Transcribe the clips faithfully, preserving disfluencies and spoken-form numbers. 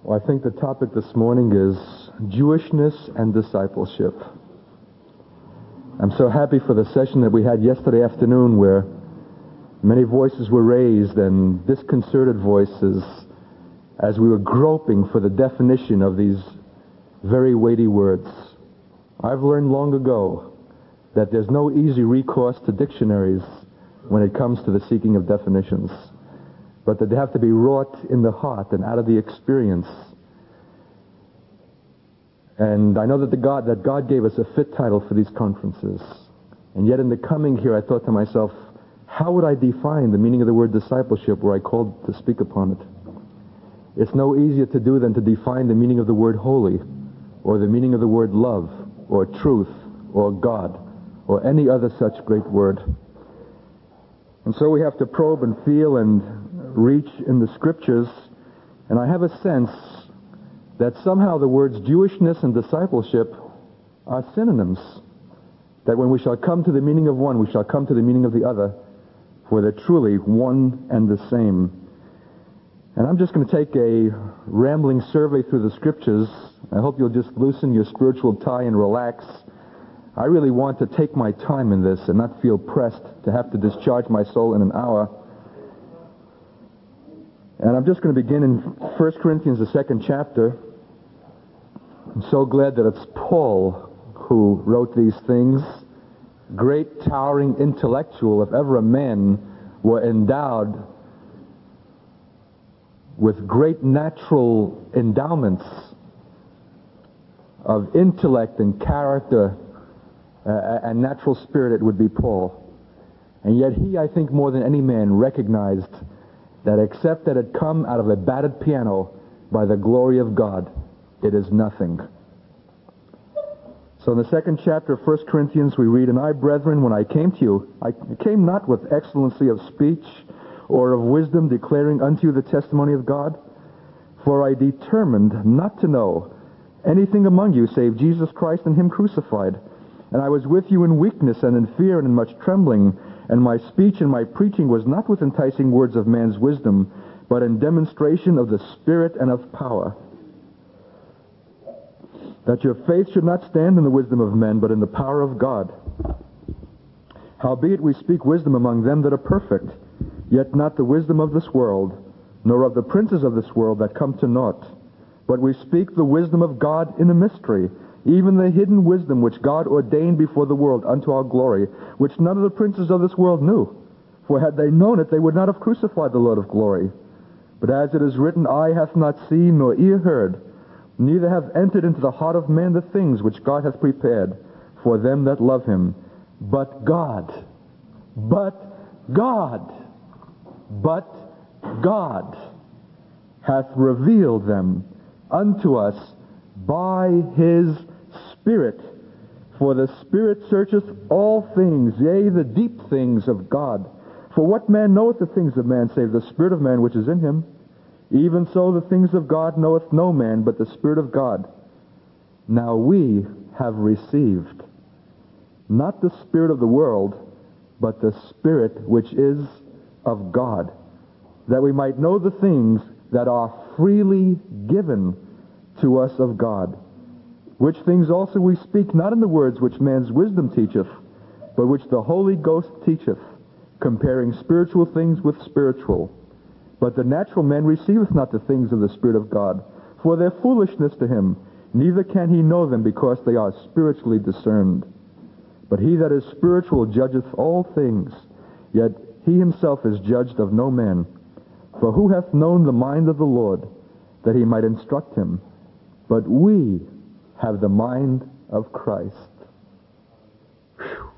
Well, I think the topic this morning is Jewishness and discipleship. I'm so happy for the session that we had yesterday afternoon where many voices were raised and disconcerted voices as we were groping for the definition of these very weighty words. I've learned long ago that there's no easy recourse to dictionaries when it comes to the seeking of definitions, but that they have to be wrought in the heart and out of the experience. And I know that the God that God gave us a fit title for these conferences. And yet in the coming here, I thought to myself, how would I define the meaning of the word discipleship were I called to speak upon it? It's no easier to do than to define the meaning of the word holy, or the meaning of the word love, or truth, or God, or any other such great word. And so we have to probe and feel and reach in the scriptures, and I have a sense that somehow the words Jewishness and discipleship are synonyms, that when we shall come to the meaning of one, we shall come to the meaning of the other, for they're truly one and the same. And I'm just going to take a rambling survey through the scriptures. I hope you'll just loosen your spiritual tie and relax. I really want to take my time in this and not feel pressed to have to discharge my soul in an hour. And I'm just going to begin in First Corinthians, the second chapter. I'm so glad that it's Paul who wrote these things. Great, towering intellectual, if ever a man were endowed with great natural endowments of intellect and character uh, and natural spirit, it would be Paul. And yet he, I think, more than any man, recognized that except that it come out of a battered piano by the glory of God, it is nothing. So in the second chapter of First Corinthians we read, "And I, brethren, when I came to you, I came not with excellency of speech or of wisdom, declaring unto you the testimony of God. For I determined not to know anything among you save Jesus Christ and him crucified. And I was with you in weakness and in fear and in much trembling. And my speech and my preaching was not with enticing words of man's wisdom, but in demonstration of the Spirit and of power. That your faith should not stand in the wisdom of men, but in the power of God. Howbeit we speak wisdom among them that are perfect, yet not the wisdom of this world, nor of the princes of this world that come to naught. But we speak the wisdom of God in a mystery, even the hidden wisdom which God ordained before the world unto our glory, which none of the princes of this world knew. For had they known it, they would not have crucified the Lord of glory. But as it is written, eye hath not seen, nor ear heard, neither have entered into the heart of man the things which God hath prepared for them that love him. But God, but God, but God hath revealed them unto us by his Spirit. For the Spirit searcheth all things, yea, the deep things of God. For what man knoweth the things of man, save the Spirit of man which is in him? Even so the things of God knoweth no man, but the Spirit of God. Now we have received not the spirit of the world, but the Spirit which is of God, that we might know the things that are freely given to us of God. Which things also we speak, not in the words which man's wisdom teacheth, but which the Holy Ghost teacheth, comparing spiritual things with spiritual. But the natural man receiveth not the things of the Spirit of God, for their foolishness to him, neither can he know them, because they are spiritually discerned. But he that is spiritual judgeth all things, yet he himself is judged of no man. For who hath known the mind of the Lord, that he might instruct him? But we have the mind of Christ." Whew.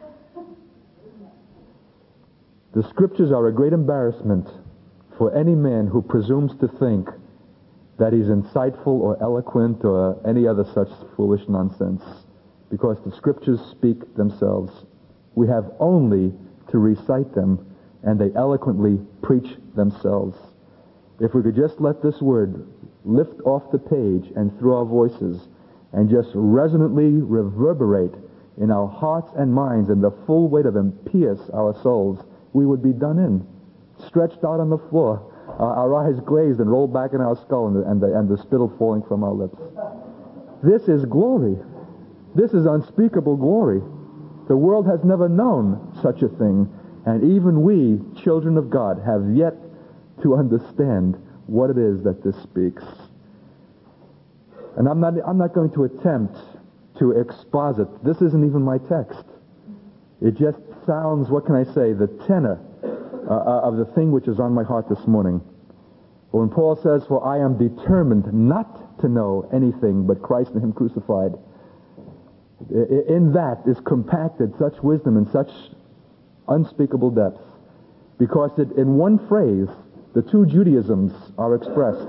The scriptures are a great embarrassment for any man who presumes to think that he's insightful or eloquent or any other such foolish nonsense, because the scriptures speak themselves. We have only to recite them, and they eloquently preach themselves. If we could just let this word lift off the page and through our voices and just resonantly reverberate in our hearts and minds, and the full weight of them pierce our souls, we would be done in, stretched out on the floor, uh, our eyes glazed and rolled back in our skull, and the, and, the, and the spittle falling from our lips. This is glory. This is unspeakable glory. The world has never known such a thing, and even we, children of God, have yet to understand what it is that this speaks. And I'm not, I'm not going to attempt to exposit. This isn't even my text. It just sounds, what can I say, the tenor uh, of the thing which is on my heart this morning. When Paul says, "For I am determined not to know anything but Christ and Him crucified," in that is compacted such wisdom and such unspeakable depth, because it, in one phrase, the two Judaisms are expressed.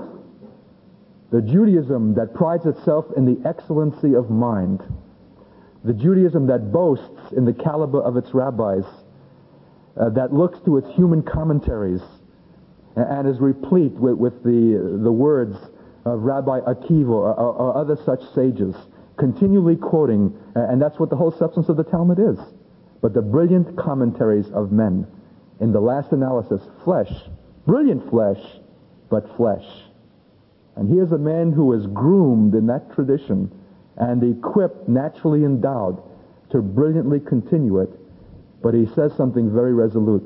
The Judaism that prides itself in the excellency of mind, the Judaism that boasts in the caliber of its rabbis, uh, that looks to its human commentaries, and is replete with, with the, the words of Rabbi Akiva or, or, or other such sages, continually quoting, and that's what the whole substance of the Talmud is. But the brilliant commentaries of men, in the last analysis, flesh, brilliant flesh, but flesh. And here's a man who is groomed in that tradition and equipped, naturally endowed, to brilliantly continue it. But he says something very resolute.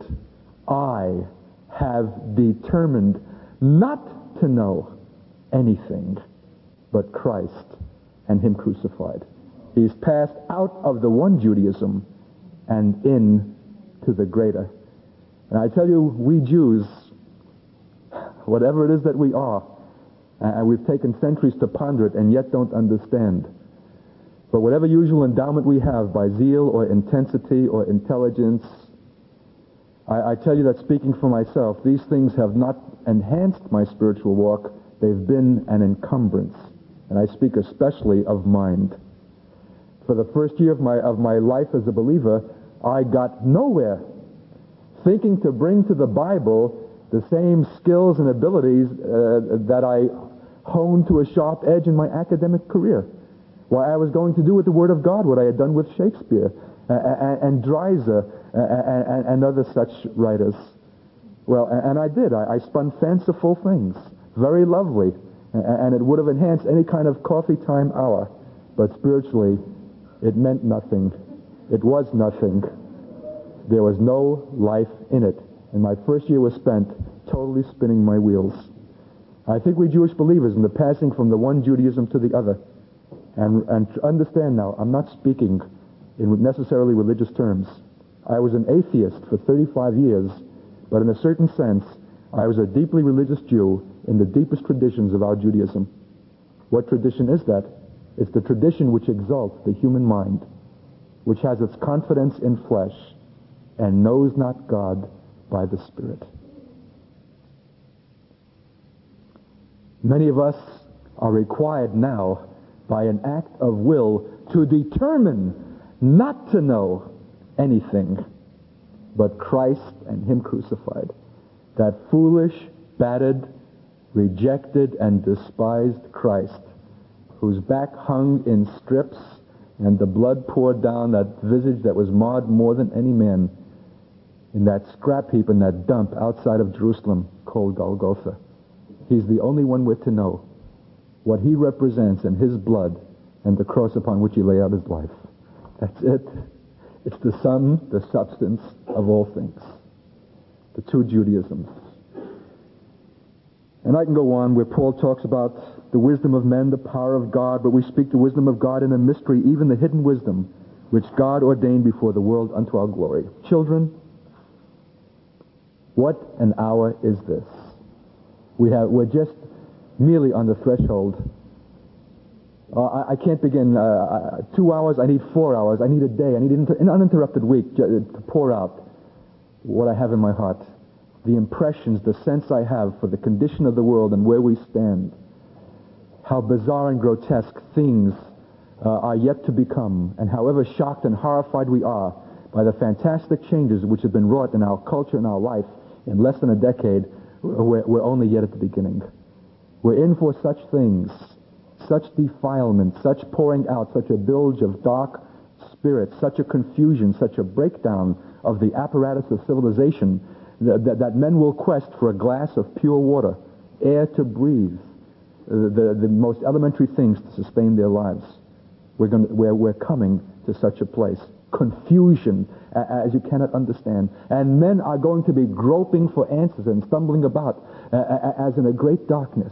I have determined not to know anything but Christ and Him crucified. He's passed out of the one Judaism and in to the greater. And I tell you, we Jews, whatever it is that we are, and we've taken centuries to ponder it and yet don't understand. But whatever usual endowment we have by zeal or intensity or intelligence, I, I tell you that speaking for myself, these things have not enhanced my spiritual walk. They've been an encumbrance. And I speak especially of mind. For the first year of my, of my life as a believer, I got nowhere, thinking to bring to the Bible the same skills and abilities uh, that I honed to a sharp edge in my academic career. Why, I was going to do with the Word of God what I had done with Shakespeare uh, and, and Dreiser uh, and, and other such writers. Well, and I did. I, I spun fanciful things, very lovely, and it would have enhanced any kind of coffee time hour. But spiritually, it meant nothing. It was nothing. There was no life in it. And my first year was spent totally spinning my wheels. I think we Jewish believers in the passing from the one Judaism to the other, and, and understand now, I'm not speaking in necessarily religious terms. I was an atheist for thirty-five years, but in a certain sense, I was a deeply religious Jew in the deepest traditions of our Judaism. What tradition is that? It's the tradition which exalts the human mind, which has its confidence in flesh, and knows not God by the Spirit. Many of us are required now, by an act of will, to determine not to know anything but Christ and Him crucified. That foolish, battered, rejected, and despised Christ, whose back hung in strips and the blood poured down that visage that was marred more than any man, in that scrap heap, in that dump outside of Jerusalem called Golgotha. He's the only one we're to know what He represents in His blood and the cross upon which He lay out His life. That's it. It's the sum, the substance of all things. The two Judaisms. And I can go on where Paul talks about the wisdom of men, the power of God, but we speak the wisdom of God in a mystery, even the hidden wisdom, which God ordained before the world unto our glory. Children, what an hour is this? We have, we're just merely on the threshold. Uh, I, I can't begin. Uh, two hours, I need four hours, I need a day, I need an, an uninterrupted week to pour out what I have in my heart. The impressions, the sense I have for the condition of the world and where we stand. How bizarre and grotesque things uh, are yet to become, and however shocked and horrified we are by the fantastic changes which have been wrought in our culture and our life in less than a decade, we're, we're only yet at the beginning. We're in for such things, such defilement, such pouring out, such a bilge of dark spirits, such a confusion, such a breakdown of the apparatus of civilization, that, that, that men will quest for a glass of pure water, air to breathe, the, the, the most elementary things to sustain their lives. We're, going to, we're, we're coming to such a place. Confusion, as you cannot understand. And men are going to be groping for answers and stumbling about as in a great darkness.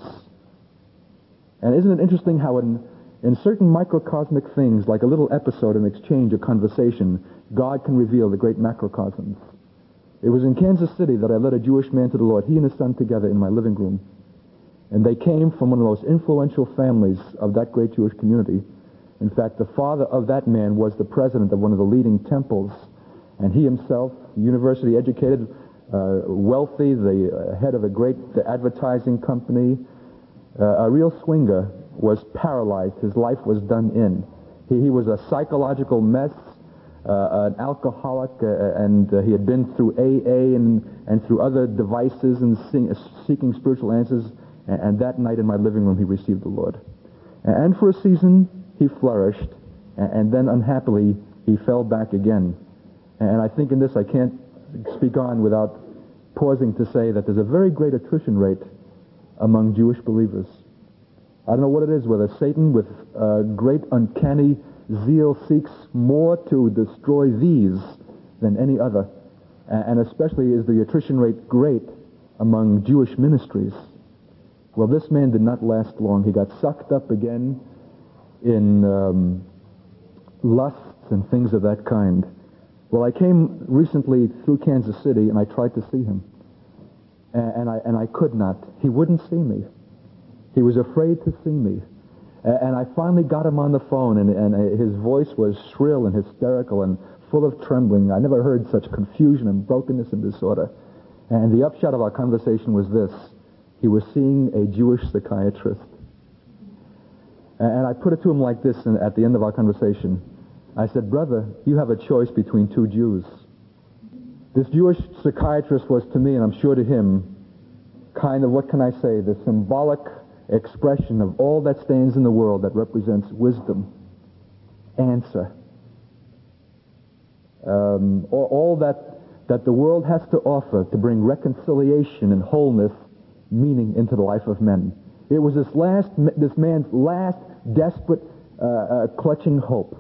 And isn't it interesting how in, in certain microcosmic things, like a little episode, an exchange, a conversation, God can reveal the great macrocosms. It was in Kansas City that I led a Jewish man to the Lord, he and his son together in my living room. And they came from one of the most influential families of that great Jewish community. In fact, the father of that man was the president of one of the leading temples, and he himself, university educated, uh, wealthy, the uh, head of a great advertising company, uh, a real swinger, was paralyzed. His life was done in. He, he was a psychological mess, uh, an alcoholic, uh, and uh, he had been through A A and, and through other devices and sing, seeking spiritual answers, and, and that night in my living room he received the Lord. And for a season, he flourished, and then unhappily he fell back again. And I think in this I can't speak on without pausing to say that there's a very great attrition rate among Jewish believers. I don't know what it is, whether Satan with uh, great uncanny zeal seeks more to destroy these than any other. And especially is the attrition rate great among Jewish ministries. Well, this man did not last long. He got sucked up again in um, lusts and things of that kind. Well, I came recently through Kansas City, and I tried to see him. And, and, I, and I could not. He wouldn't see me. He was afraid to see me. And I finally got him on the phone, and, and his voice was shrill and hysterical and full of trembling. I never heard such confusion and brokenness and disorder. And the upshot of our conversation was this. He was seeing a Jewish psychiatrist. And I put it to him like this at the end of our conversation. I said, brother, you have a choice between two Jews. This Jewish psychiatrist was to me, and I'm sure to him, kind of, what can I say, the symbolic expression of all that stands in the world that represents wisdom, answer. Um, all, all that, that the world has to offer to bring reconciliation and wholeness, meaning into the life of men. It was this last, this man's last desperate uh, uh, clutching hope.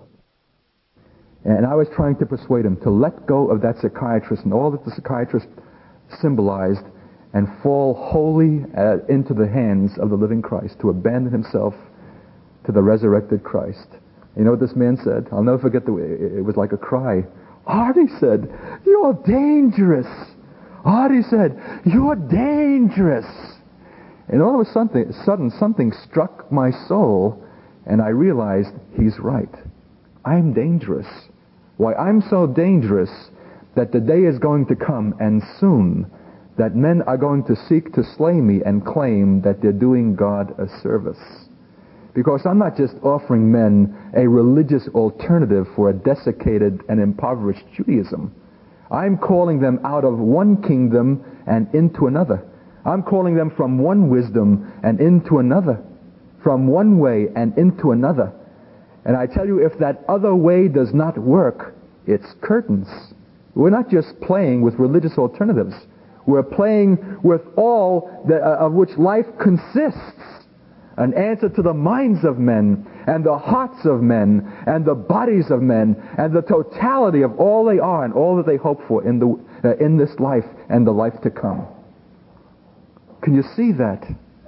And I was trying to persuade him to let go of that psychiatrist and all that the psychiatrist symbolized and fall wholly uh, into the hands of the living Christ, to abandon himself to the resurrected Christ. You know what this man said? I'll never forget the way it was like a cry. Artie said, "You're dangerous." Artie said, "You're dangerous." And all of a sudden, sudden, something struck my soul, and I realized he's right. I'm dangerous. Why, I'm so dangerous that the day is going to come, and soon, that men are going to seek to slay me and claim that they're doing God a service. Because I'm not just offering men a religious alternative for a desiccated and impoverished Judaism. I'm calling them out of one kingdom and into another. I'm calling them from one wisdom and into another, from one way and into another. And I tell you, if that other way does not work, it's curtains. We're not just playing with religious alternatives. We're playing with all that, uh, of which life consists. An answer to the minds of men, and the hearts of men, and the bodies of men, and the totality of all they are and all that they hope for in, the, uh, in this life and the life to come. Can you see that?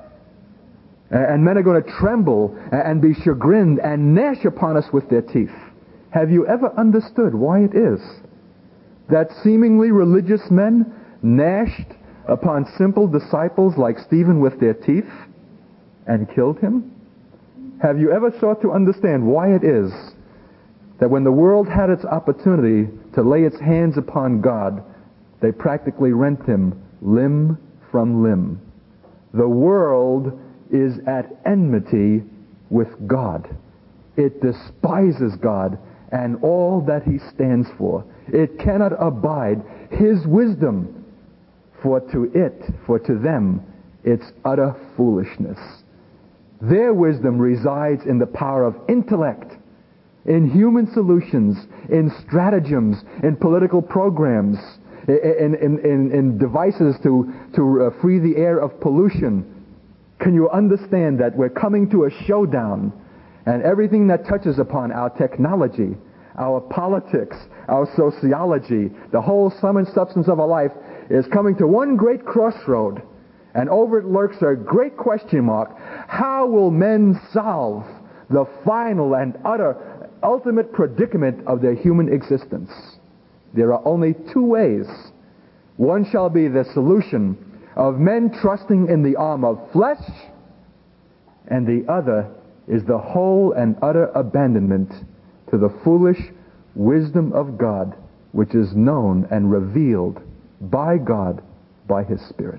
And men are going to tremble and be chagrined and gnash upon us with their teeth. Have you ever understood why it is that seemingly religious men gnashed upon simple disciples like Stephen with their teeth and killed him? Have you ever sought to understand why it is that when the world had its opportunity to lay its hands upon God, they practically rent him limb from limb? The world is at enmity with God. It despises God and all that he stands for. It cannot abide his wisdom, for to it, for to them, it's utter foolishness. Their wisdom resides in the power of intellect, in human solutions, in stratagems, in political programs, in, in, in, in devices to, to uh, free the air of pollution. Can you understand that we're coming to a showdown, and everything that touches upon our technology, our politics, our sociology, the whole sum and substance of our life is coming to one great crossroad, and over it lurks a great question mark. How will men solve the final and utter ultimate predicament of their human existence? There are only two ways. One shall be the solution of men trusting in the arm of flesh, and the other is the whole and utter abandonment to the foolish wisdom of God, which is known and revealed by God by His Spirit.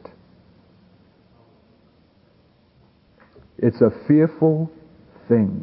It's a fearful thing.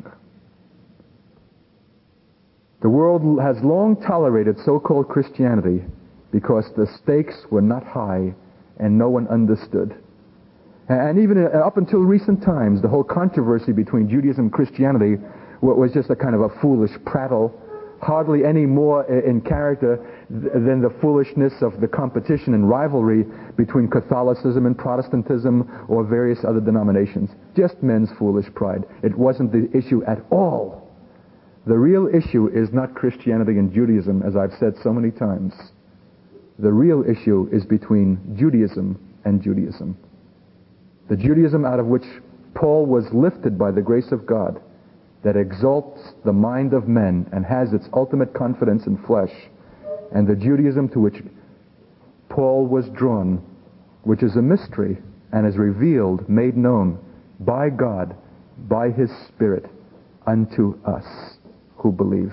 The world has long tolerated so-called Christianity because the stakes were not high and no one understood. And even up until recent times, the whole controversy between Judaism and Christianity was just a kind of a foolish prattle, hardly any more in character than the foolishness of the competition and rivalry between Catholicism and Protestantism or various other denominations. Just men's foolish pride. It wasn't the issue at all. The real issue is not Christianity and Judaism, as I've said so many times. The real issue is between Judaism and Judaism. The Judaism out of which Paul was lifted by the grace of God, that exalts the mind of men and has its ultimate confidence in flesh, and the Judaism to which Paul was drawn, which is a mystery and is revealed, made known by God, by His Spirit, unto us who believe.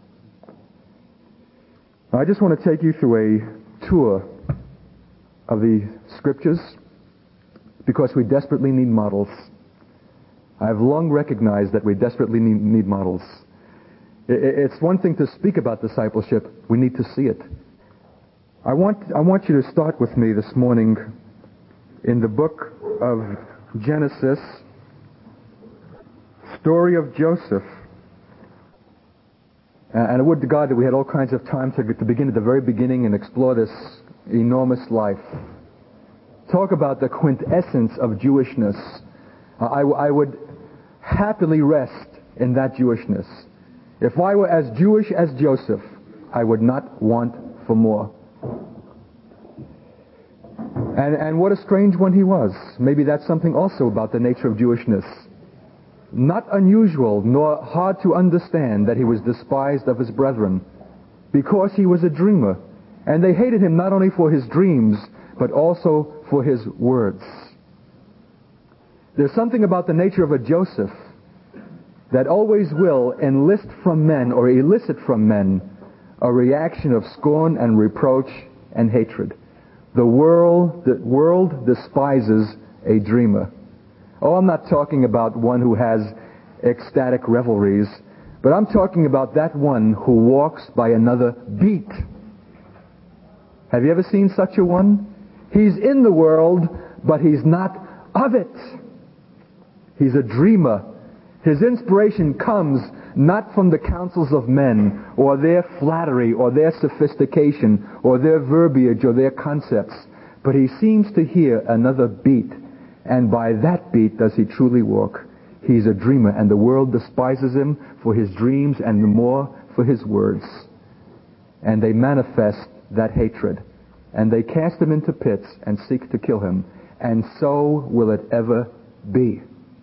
Now, I just want to take you through a tour of the Scriptures, because we desperately need models. I've long recognized that we desperately need, need models. It's one thing to speak about discipleship. We need to see it. I want, I want you to start with me this morning in the book of Genesis, story of Joseph. And I would to God that we had all kinds of time to, to begin at the very beginning and explore this enormous life. Talk about the quintessence of Jewishness. I, I would happily rest in that Jewishness. If I were as Jewish as Joseph, I would not want for more. And, and what a strange one he was. Maybe that's something also about the nature of Jewishness. Not unusual nor hard to understand that he was despised of his brethren because he was a dreamer. And they hated him not only for his dreams, but also for his words. There's something about the nature of a Joseph that always will enlist from men or elicit from men a reaction of scorn and reproach and hatred. The world, the world despises a dreamer. Oh, I'm not talking about one who has ecstatic revelries, but I'm talking about that one who walks by another beat. Have you ever seen such a one? He's in the world, but he's not of it. He's a dreamer. His inspiration comes not from the counsels of men, or their flattery, or their sophistication, or their verbiage, or their concepts, but he seems to hear another beat, and by that beat does he truly walk. He's a dreamer, and the world despises him for his dreams and the more for his words. And they manifest that hatred. And they cast him into pits and seek to kill him. And so will it ever be.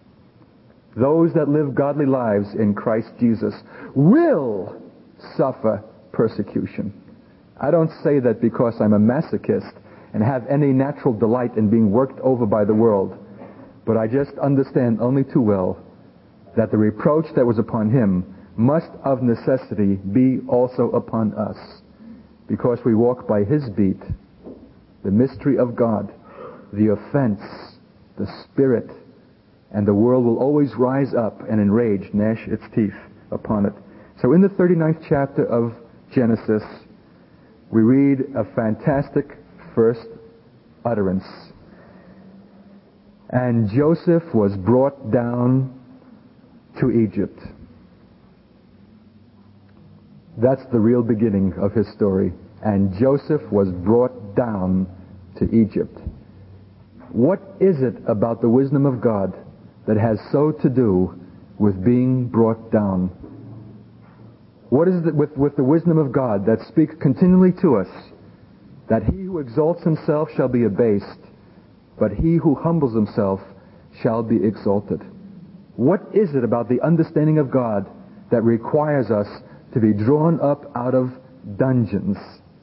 Those that live godly lives in Christ Jesus will suffer persecution. I don't say that because I'm a masochist and have any natural delight in being worked over by the world. But I just understand only too well that the reproach that was upon him must of necessity be also upon us, because we walk by his beat, the mystery of God, the offense, the Spirit, and the world will always rise up and enrage, gnash its teeth upon it. So in the thirty-ninth chapter of Genesis, we read a fantastic first utterance. And Joseph was brought down to Egypt. That's the real beginning of his story. and Joseph was brought down to Egypt. What is it about the wisdom of God that has so to do with being brought down? What is it with, with the wisdom of God that speaks continually to us that he who exalts himself shall be abased, but he who humbles himself shall be exalted? What is it about the understanding of God that requires us to be drawn up out of dungeons?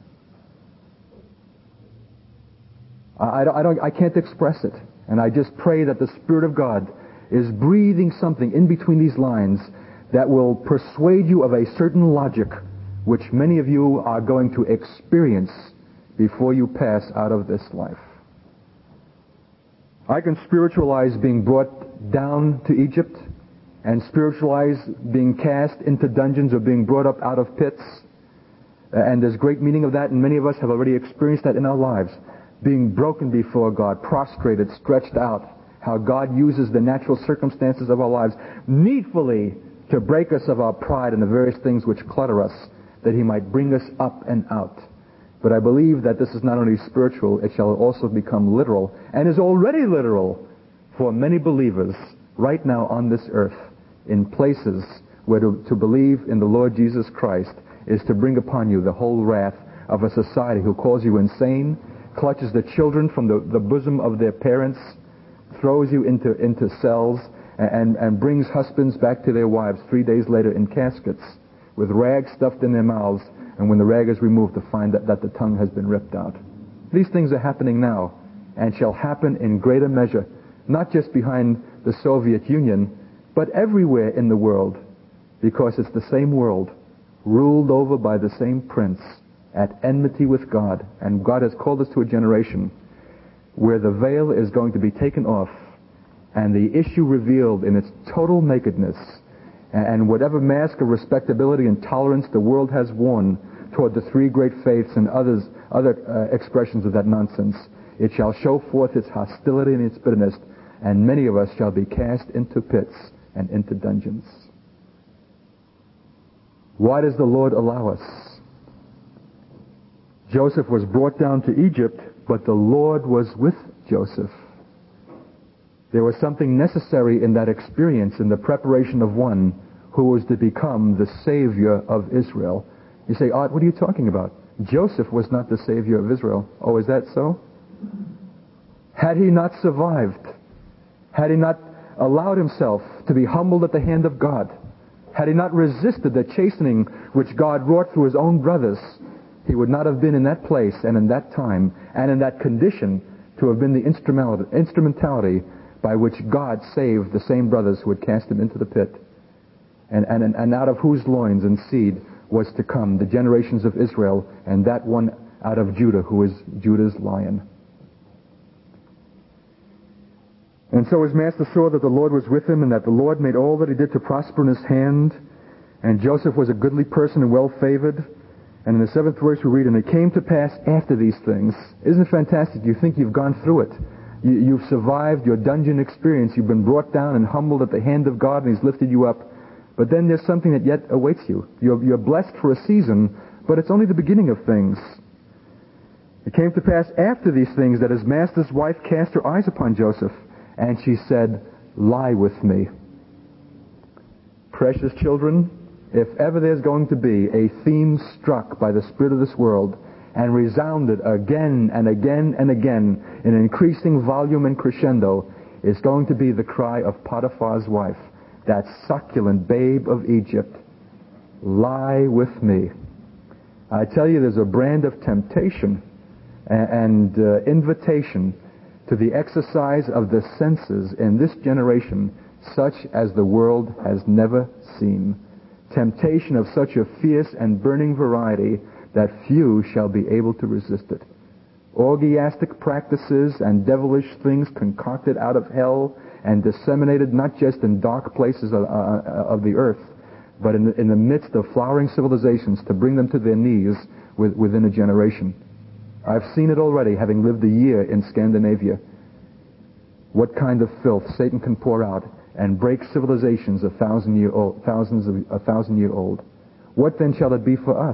I, I, don't, I can't express it. And I just pray that the Spirit of God is breathing something in between these lines that will persuade you of a certain logic which many of you are going to experience before you pass out of this life. I can spiritualize being brought down to Egypt and spiritualize being cast into dungeons or being brought up out of pits. And there's great meaning of that, and many of us have already experienced that in our lives. Being broken before God, prostrated, stretched out. How God uses the natural circumstances of our lives needfully to break us of our pride and the various things which clutter us, that he might bring us up and out. But I believe that this is not only spiritual, it shall also become literal, and is already literal for many believers right now on this earth, in places where to, to believe in the Lord Jesus Christ is to bring upon you the whole wrath of a society who calls you insane, clutches the children from the, the bosom of their parents, throws you into, into cells, and, and brings husbands back to their wives three days later in caskets with rags stuffed in their mouths, and when the rag is removed to find that, that the tongue has been ripped out. These things are happening now and shall happen in greater measure, not just behind the Soviet Union, but everywhere in the world, because it's the same world, ruled over by the same prince, at enmity with God. And God has called us to a generation where the veil is going to be taken off and the issue revealed in its total nakedness, and whatever mask of respectability and tolerance the world has worn toward the three great faiths and others, other uh, expressions of that nonsense, it shall show forth its hostility and its bitterness, and many of us shall be cast into pits and into dungeons. Why does the Lord allow us? Joseph was brought down to Egypt, but the Lord was with Joseph. There was something necessary in that experience, in the preparation of one who was to become the Savior of Israel. You say, Art, what are you talking about? Joseph was not the Savior of Israel. Oh, is that so? Had he not survived, had he not allowed himself to be humbled at the hand of God, had he not resisted the chastening which God wrought through his own brothers, he would not have been in that place and in that time and in that condition to have been the instrumentality, instrumentality by which God saved the same brothers who had cast him into the pit, and, and, and out of whose loins and seed was to come the generations of Israel, and that one out of Judah who is Judah's lion. And so his master saw that the Lord was with him, and that the Lord made all that he did to prosper in his hand. And Joseph was a goodly person and well-favored. And in the seventh verse we read, and it came to pass after these things. Isn't it fantastic? You think you've gone through it. You, you've survived your dungeon experience. You've been brought down and humbled at the hand of God, and he's lifted you up. But then there's something that yet awaits you. You're, you're blessed for a season, but it's only the beginning of things. It came to pass after these things that his master's wife cast her eyes upon Joseph, and she said, lie with me. Precious children, if ever there's going to be a theme struck by the spirit of this world and resounded again and again and again in increasing volume and crescendo, it's going to be the cry of Potiphar's wife, that succulent babe of Egypt, lie with me. I tell you, there's a brand of temptation and uh, invitation to the exercise of the senses in this generation, such as the world has never seen. Temptation of such a fierce and burning variety that few shall be able to resist it. Orgiastic practices and devilish things concocted out of hell and disseminated not just in dark places of, uh, of the earth, but in the, in the midst of flowering civilizations to bring them to their knees with, within a generation. I've seen it already, having lived a year in Scandinavia. What kind of filth Satan can pour out and break civilizations a thousand year old, thousands of a thousand year old. What then shall it be for us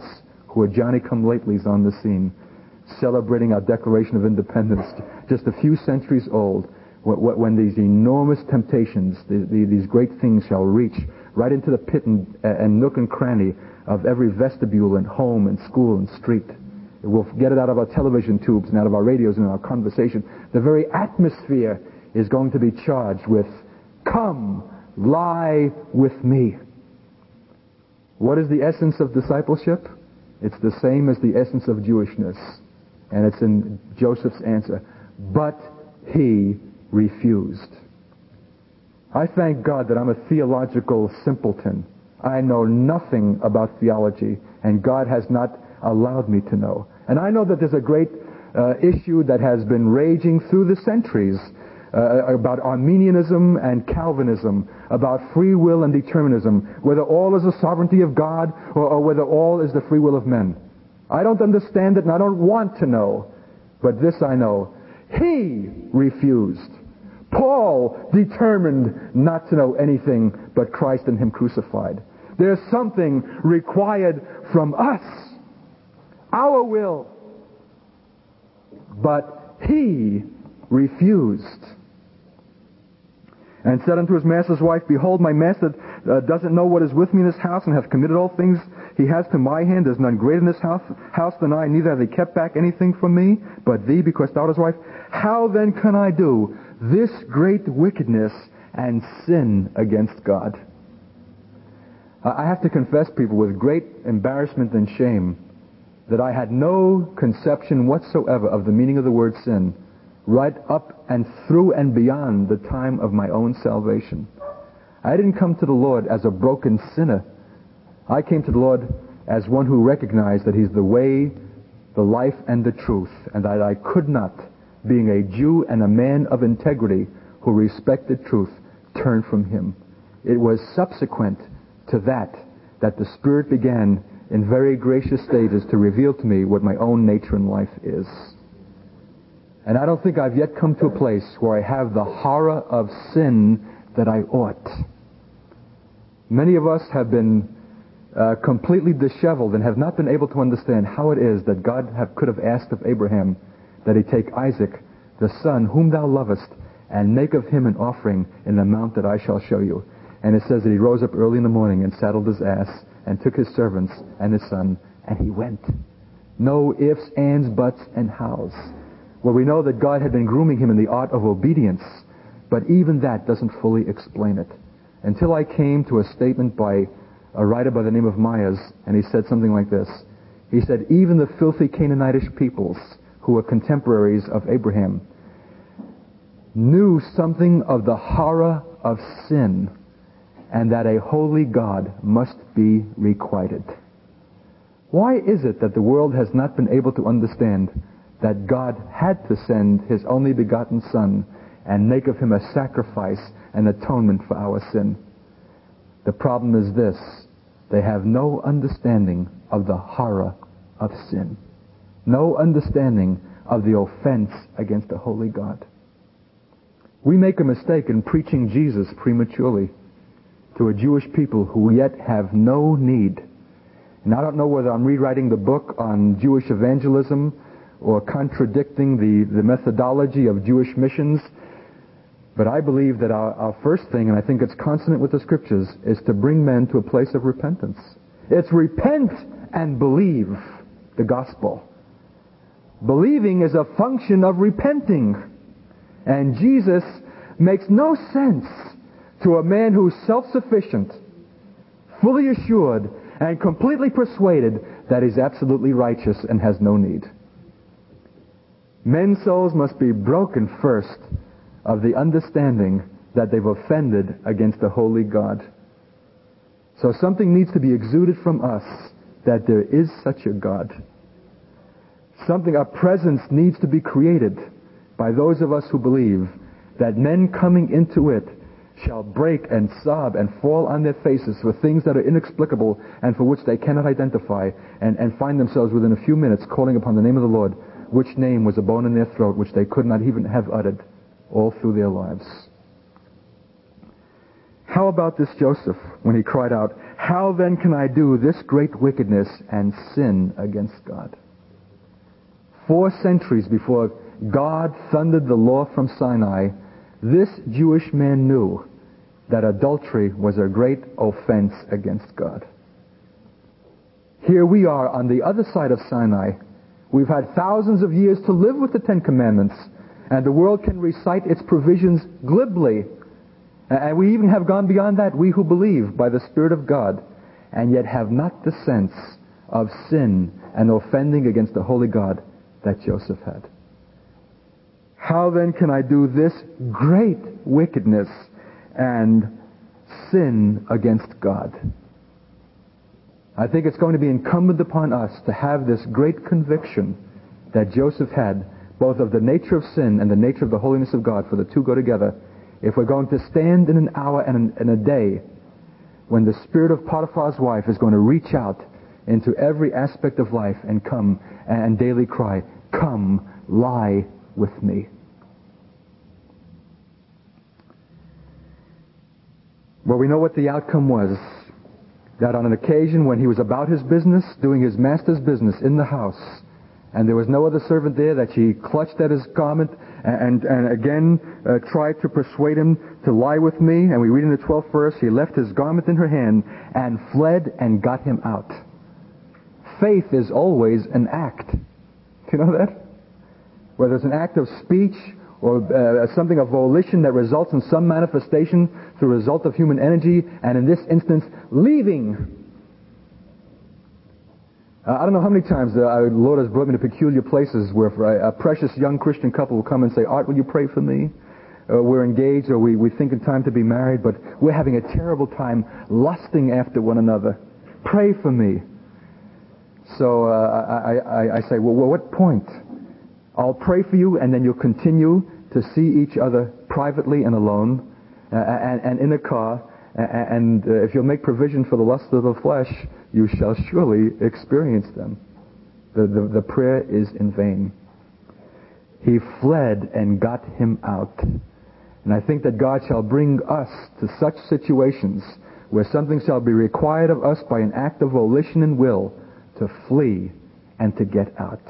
who are Johnny-come-latelys on the scene, celebrating our Declaration of Independence, just a few centuries old, when these enormous temptations, these great things shall reach right into the pit and, and nook and cranny of every vestibule and home and school and street. We'll get it out of our television tubes and out of our radios and our conversation. The very atmosphere is going to be charged with, come, lie with me. What is the essence of discipleship? It's the same as the essence of Jewishness. And it's in Joseph's answer. But he refused. I thank God that I'm a theological simpleton. I know nothing about theology, and God has not allowed me to know. And I know that there's a great uh, issue that has been raging through the centuries uh, about Arminianism and Calvinism, about free will and determinism, whether all is the sovereignty of God or, or whether all is the free will of men. I don't understand it and I don't want to know, but this I know. He refused. Paul determined not to know anything but Christ and Him crucified. There's something required from us, our will. But he refused. And said unto his master's wife, Behold, my master uh, doesn't know what is with me in this house, and hath committed all things he has to my hand. There's none greater in this house, house than I, neither have they kept back anything from me, but thee, because thou art his wife. How then can I do this great wickedness and sin against God? Uh, I have to confess, people, with great embarrassment and shame, that I had no conception whatsoever of the meaning of the word sin, right up and through and beyond the time of my own salvation. I didn't come to the Lord as a broken sinner. I came to the Lord as one who recognized that He's the way, the life, and the truth, and that I could not, being a Jew and a man of integrity who respected truth, turn from Him. It was subsequent to that that the Spirit began in very gracious stages to reveal to me what my own nature in life is. And I don't think I've yet come to a place where I have the horror of sin that I ought. Many of us have been uh, completely disheveled and have not been able to understand how it is that God have, could have asked of Abraham that he take Isaac, the son whom thou lovest, and make of him an offering in the mount that I shall show you. And it says that he rose up early in the morning and saddled his ass and took his servants and his son, and he went. No ifs, ands, buts, and hows. Well, we know that God had been grooming him in the art of obedience, but even that doesn't fully explain it. Until I came to a statement by a writer by the name of Myers, and he said something like this. He said, even the filthy Canaanitish peoples, who were contemporaries of Abraham, knew something of the horror of sin, and that a holy God must be requited. Why is it that the world has not been able to understand that God had to send His only begotten Son and make of Him a sacrifice and atonement for our sin? The problem is this: they have no understanding of the horror of sin, no understanding of the offense against a holy God. We make a mistake in preaching Jesus prematurely to a Jewish people who yet have no need. And I don't know whether I'm rewriting the book on Jewish evangelism or contradicting the, the methodology of Jewish missions, but I believe that our, our first thing, and I think it's consonant with the Scriptures, is to bring men to a place of repentance. It's repent and believe the gospel. Believing is a function of repenting. And Jesus makes no sense to a man who's self-sufficient, fully assured, and completely persuaded that he's absolutely righteous and has no need. Men's souls must be broken first of the understanding that they've offended against the holy God. So something needs to be exuded from us that there is such a God. Something, a presence needs to be created by those of us who believe that men coming into it shall break and sob and fall on their faces for things that are inexplicable and for which they cannot identify, and, and find themselves within a few minutes calling upon the name of the Lord, which name was a bone in their throat which they could not even have uttered all through their lives. How about this Joseph when he cried out, "How then can I do this great wickedness and sin against God?" Four centuries before God thundered the law from Sinai, this Jewish man knew that adultery was a great offense against God. Here we are on the other side of Sinai. We've had thousands of years to live with the Ten Commandments, and the world can recite its provisions glibly. And we even have gone beyond that, we who believe by the Spirit of God, and yet have not the sense of sin and offending against the holy God that Joseph had. How then can I do this great wickedness and sin against God? I think it's going to be incumbent upon us to have this great conviction that Joseph had, both of the nature of sin and the nature of the holiness of God, for the two go together, if we're going to stand in an hour and in a day when the spirit of Potiphar's wife is going to reach out into every aspect of life and come and daily cry, "Come, lie with me." Well, we know what the outcome was. That on an occasion when he was about his business, doing his master's business in the house, and there was no other servant there, that she clutched at his garment and, and, and again uh, tried to persuade him to lie with me. And we read in the twelfth verse, he left his garment in her hand and fled and got him out. Faith is always an act. Do you know that? Whether it's an act of speech or uh, something of volition that results in some manifestation through a result of human energy, and in this instance, leaving. Uh, I don't know how many times the uh, Lord has brought me to peculiar places where a, a precious young Christian couple will come and say, "Art, will you pray for me?" Uh, we're engaged, or we, we think it's time to be married, but we're having a terrible time lusting after one another. Pray for me. So uh, I, I, I say, well, well, what point? I'll pray for you, and then you'll continue to see each other privately and alone, uh, and, and in a car, and uh, if you'll make provision for the lust of the flesh, you shall surely experience them. The, the, the prayer is in vain. He fled and got him out. And I think that God shall bring us to such situations where something shall be required of us by an act of volition and will to flee and to get out.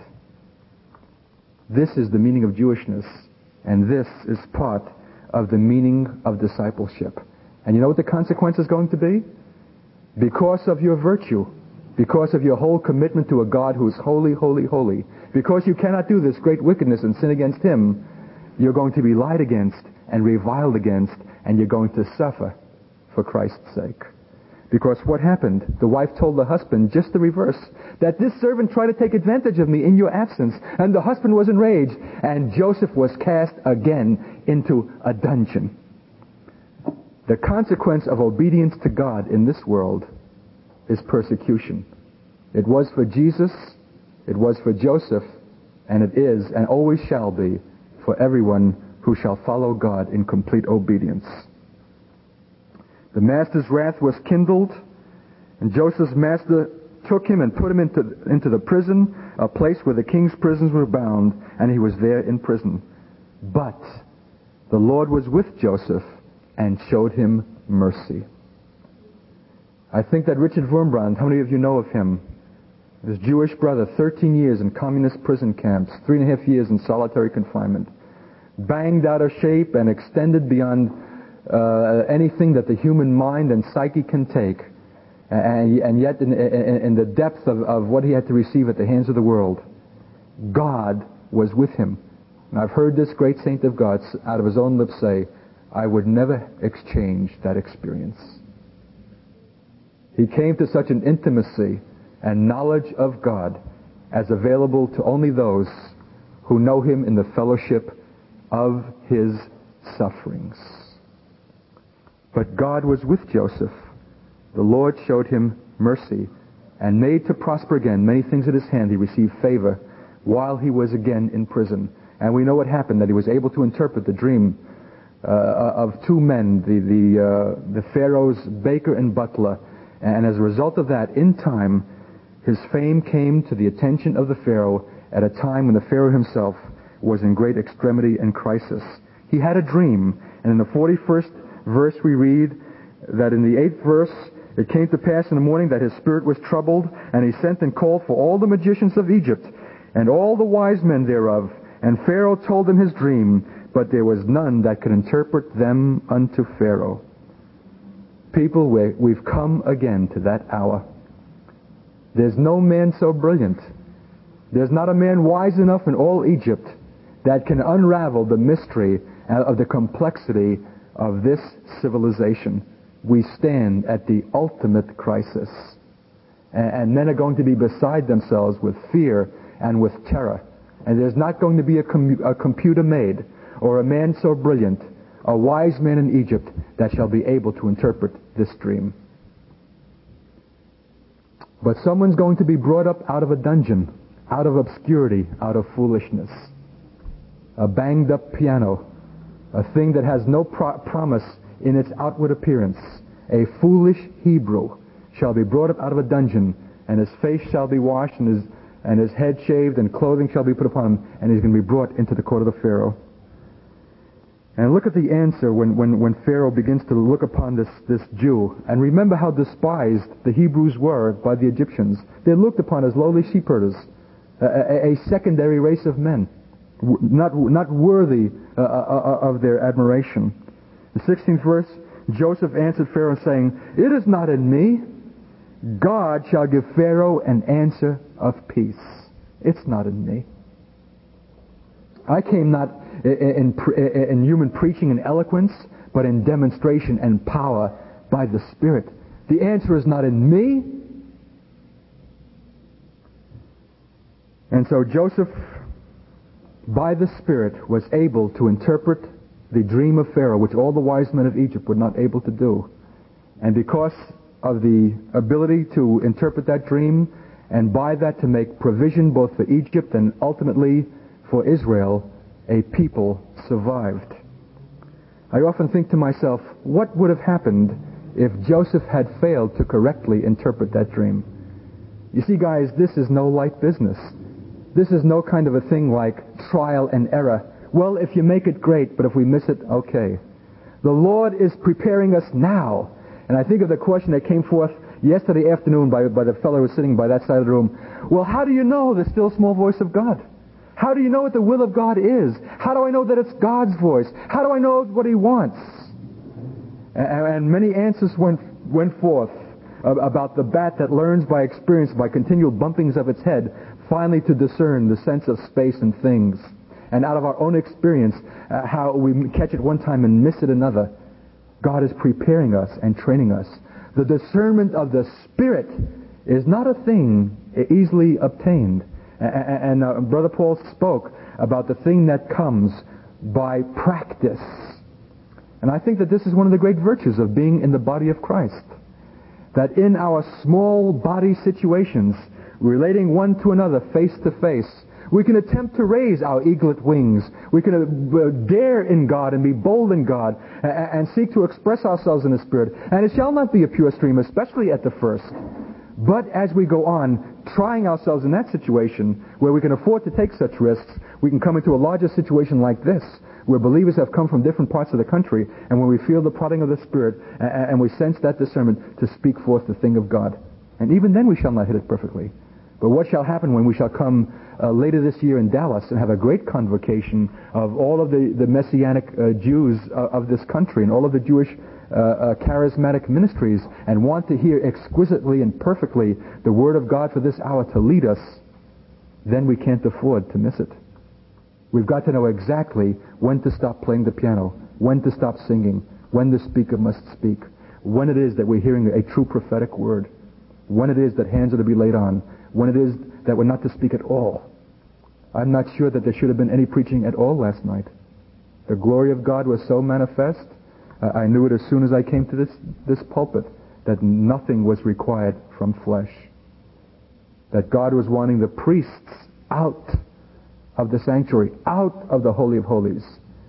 This is the meaning of Jewishness, and this is part of the meaning of discipleship. And you know what the consequence is going to be? Because of your virtue, because of your whole commitment to a God who is holy, holy, holy, because you cannot do this great wickedness and sin against Him, you're going to be lied against and reviled against, and you're going to suffer for Christ's sake. Because what happened? The wife told the husband just the reverse, that this servant tried to take advantage of me in your absence, and the husband was enraged, and Joseph was cast again into a dungeon. The consequence of obedience to God in this world is persecution. It was for Jesus, it was for Joseph, and it is and always shall be for everyone who shall follow God in complete obedience. The master's wrath was kindled, and Joseph's master took him and put him into, into the prison, a place where the king's prisoners were bound, and he was there in prison. But the Lord was with Joseph and showed him mercy. I think that Richard Wurmbrand, how many of you know of him? His Jewish brother, thirteen years in communist prison camps, three and a half years in solitary confinement, banged out of shape and extended beyond Uh, anything that the human mind and psyche can take, and, and yet in, in, in the depth of, of what he had to receive at the hands of the world, God was with him. And I've heard this great saint of God out of his own lips say, "I would never exchange that experience." He came to such an intimacy and knowledge of God as available to only those who know Him in the fellowship of His sufferings. But God was with Joseph. The Lord showed him mercy and made to prosper again many things at his hand. He received favor while he was again in prison. And we know what happened, that he was able to interpret the dream uh, of two men, the, the, uh, the Pharaoh's baker and butler. And as a result of that, in time, his fame came to the attention of the Pharaoh at a time when the Pharaoh himself was in great extremity and crisis. He had a dream, and in the forty-first verse we read that in the eighth verse, it came to pass in the morning that his spirit was troubled, and he sent and called for all the magicians of Egypt, and all the wise men thereof. And Pharaoh told them his dream, but there was none that could interpret them unto Pharaoh. People, we've come again to that hour. There's no man so brilliant. There's not a man wise enough in all Egypt that can unravel the mystery of the complexity of this civilization. We stand at the ultimate crisis. And men are going to be beside themselves with fear and with terror. And there's not going to be a, com- a computer made or a man so brilliant, a wise man in Egypt, that shall be able to interpret this dream. But someone's going to be brought up out of a dungeon, out of obscurity, out of foolishness. A banged up piano, a thing that has no pro- promise in its outward appearance. A foolish Hebrew shall be brought up out of a dungeon, and his face shall be washed, and his, and his head shaved, and clothing shall be put upon him, and he's going to be brought into the court of the Pharaoh. And look at the answer when, when, when Pharaoh begins to look upon this, this Jew. And remember how despised the Hebrews were by the Egyptians. They looked upon as lowly sheep herders, a, a, a secondary race of men, not, not worthy uh, uh, of their admiration. The sixteenth verse, Joseph answered Pharaoh saying, "It is not in me. God shall give Pharaoh an answer of peace. It's not in me. I came not in, in, in human preaching and eloquence, but in demonstration and power by the Spirit. The answer is not in me." And so Joseph, by the Spirit, was able to interpret the dream of Pharaoh, which all the wise men of Egypt were not able to do. And because of the ability to interpret that dream, and by that to make provision both for Egypt and ultimately for Israel, a people survived. I often think to myself, what would have happened if Joseph had failed to correctly interpret that dream? You see, guys, this is no light business. This is no kind of a thing like trial and error. Well, if you make it, great, but if we miss it, okay. The Lord is preparing us now. And I think of the question that came forth yesterday afternoon by, by the fellow who was sitting by that side of the room. Well, how do you know the still small voice of God? How do you know what the will of God is? How do I know that it's God's voice? How do I know what He wants? And, and many answers went, went forth about the bat that learns by experience, by continual bumpings of its head, finally to discern the sense of space and things. And out of our own experience, uh, how we catch it one time and miss it another. God is preparing us and training us. The discernment of the Spirit is not a thing easily obtained. And uh, Brother Paul spoke about the thing that comes by practice. And I think that this is one of the great virtues of being in the body of Christ. That in our small body situations, relating one to another face to face, we can attempt to raise our eaglet wings. We can uh, dare in God and be bold in God and, and seek to express ourselves in the Spirit. And it shall not be a pure stream, especially at the first. But as we go on, trying ourselves in that situation where we can afford to take such risks, we can come into a larger situation like this, where believers have come from different parts of the country, and when we feel the prodding of the Spirit and, and we sense that discernment to speak forth the thing of God. And even then we shall not hit it perfectly. But what shall happen when we shall come uh, later this year in Dallas and have a great convocation of all of the, the Messianic uh, Jews uh, of this country and all of the Jewish uh, uh, charismatic ministries and want to hear exquisitely and perfectly the Word of God for this hour to lead us, then we can't afford to miss it. We've got to know exactly when to stop playing the piano, when to stop singing, when the speaker must speak, when it is that we're hearing a true prophetic word, when it is that hands are to be laid on, when it is that we're not to speak at all. I'm not sure that there should have been any preaching at all last night. The glory of God was so manifest, uh, I knew it as soon as I came to this, this pulpit, that nothing was required from flesh. That God was wanting the priests out of the sanctuary, out of the Holy of Holies,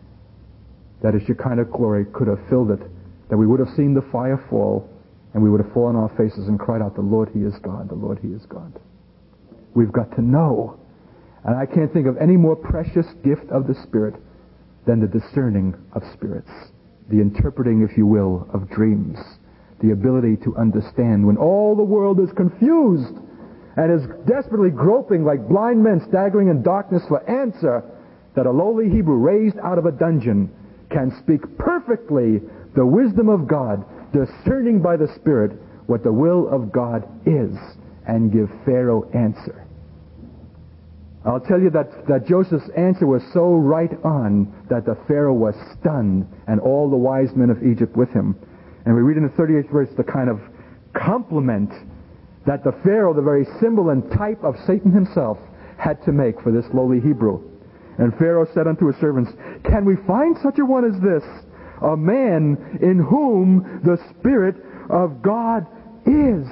that His Shekinah glory could have filled it, that we would have seen the fire fall, and we would have fallen on our faces and cried out, "The Lord, He is God, the Lord, He is God." We've got to know. And I can't think of any more precious gift of the Spirit than the discerning of spirits, the interpreting, if you will, of dreams. the ability to understand when all the world is confused and is desperately groping like blind men staggering in darkness for answer, that a lowly Hebrew raised out of a dungeon can speak perfectly the wisdom of God, discerning by the Spirit what the will of God is, and give Pharaoh answer. I'll tell you that, that Joseph's answer was so right on that the Pharaoh was stunned, and all the wise men of Egypt with him. And we read in the thirty-eighth verse the kind of compliment that the Pharaoh, the very symbol and type of Satan himself, had to make for this lowly Hebrew. And Pharaoh said unto his servants, "Can we find such a one as this, a man in whom the Spirit of God is?"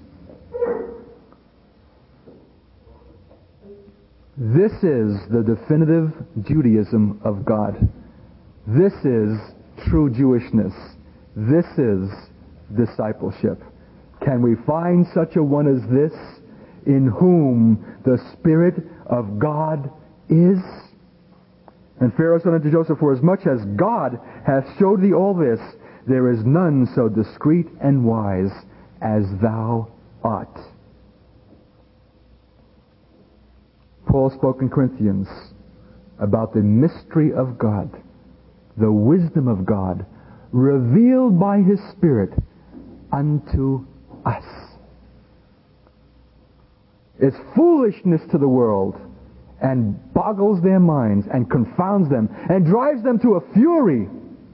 This is the definitive Judaism of God. This is true Jewishness. This is discipleship. Can we find such a one as this, in whom the Spirit of God is? And Pharaoh said unto Joseph, "For as much as God hath showed thee all this, there is none so discreet and wise as thou art." Paul spoke in Corinthians about the mystery of God, the wisdom of God, revealed by His Spirit unto us. It's foolishness to the world, and boggles their minds, and confounds them, and drives them to a fury.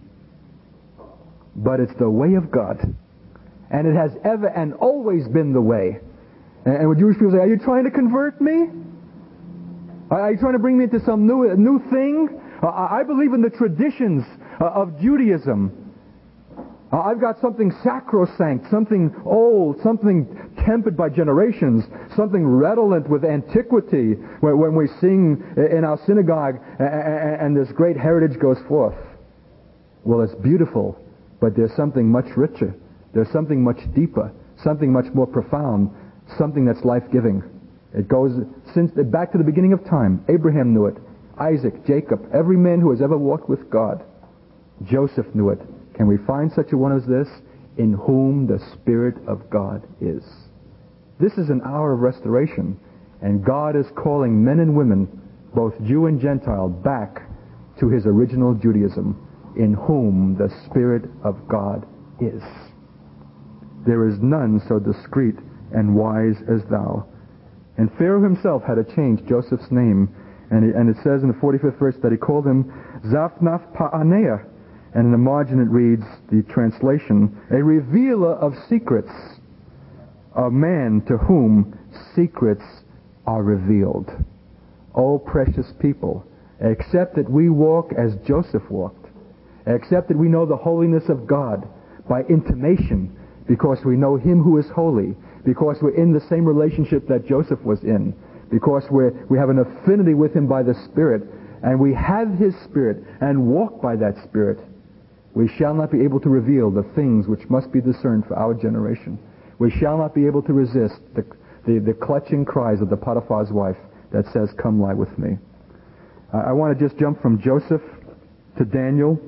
But it's the way of God. And it has ever and always been the way. And when Jewish people say, "Are you trying to convert me? Are you trying to bring me into some new new thing?" I believe in the traditions of Judaism. I've got something sacrosanct, something old, something tempered by generations, something redolent with antiquity when we sing in our synagogue and this great heritage goes forth. Well, it's beautiful, but there's something much richer. There's something much deeper, something much more profound, something that's life-giving. It goes since back to the beginning of time. Abraham knew it. Isaac, Jacob, every man who has ever walked with God. Joseph knew it. Can we find such a one as this, in whom the Spirit of God is? This is an hour of restoration, and God is calling men and women, both Jew and Gentile, back to His original Judaism, in whom the Spirit of God is. There is none so discreet and wise as thou. And Pharaoh himself had to change Joseph's name, and, he, and it says in the forty-fifth verse that he called him Zaphnath Pa'aneah. And in the margin it reads, the translation, a revealer of secrets, a man to whom secrets are revealed. O precious people, accept that we walk as Joseph walked. Accept that we know the holiness of God by intimation, because we know Him who is holy, because we're in the same relationship that Joseph was in, because we're, we have an affinity with Him by the Spirit, and we have His Spirit and walk by that Spirit. We shall not be able to reveal the things which must be discerned for our generation. We shall not be able to resist the, the, the clutching cries of the Potiphar's wife that says, "Come lie with me." Uh, I want to just jump from Joseph to Daniel.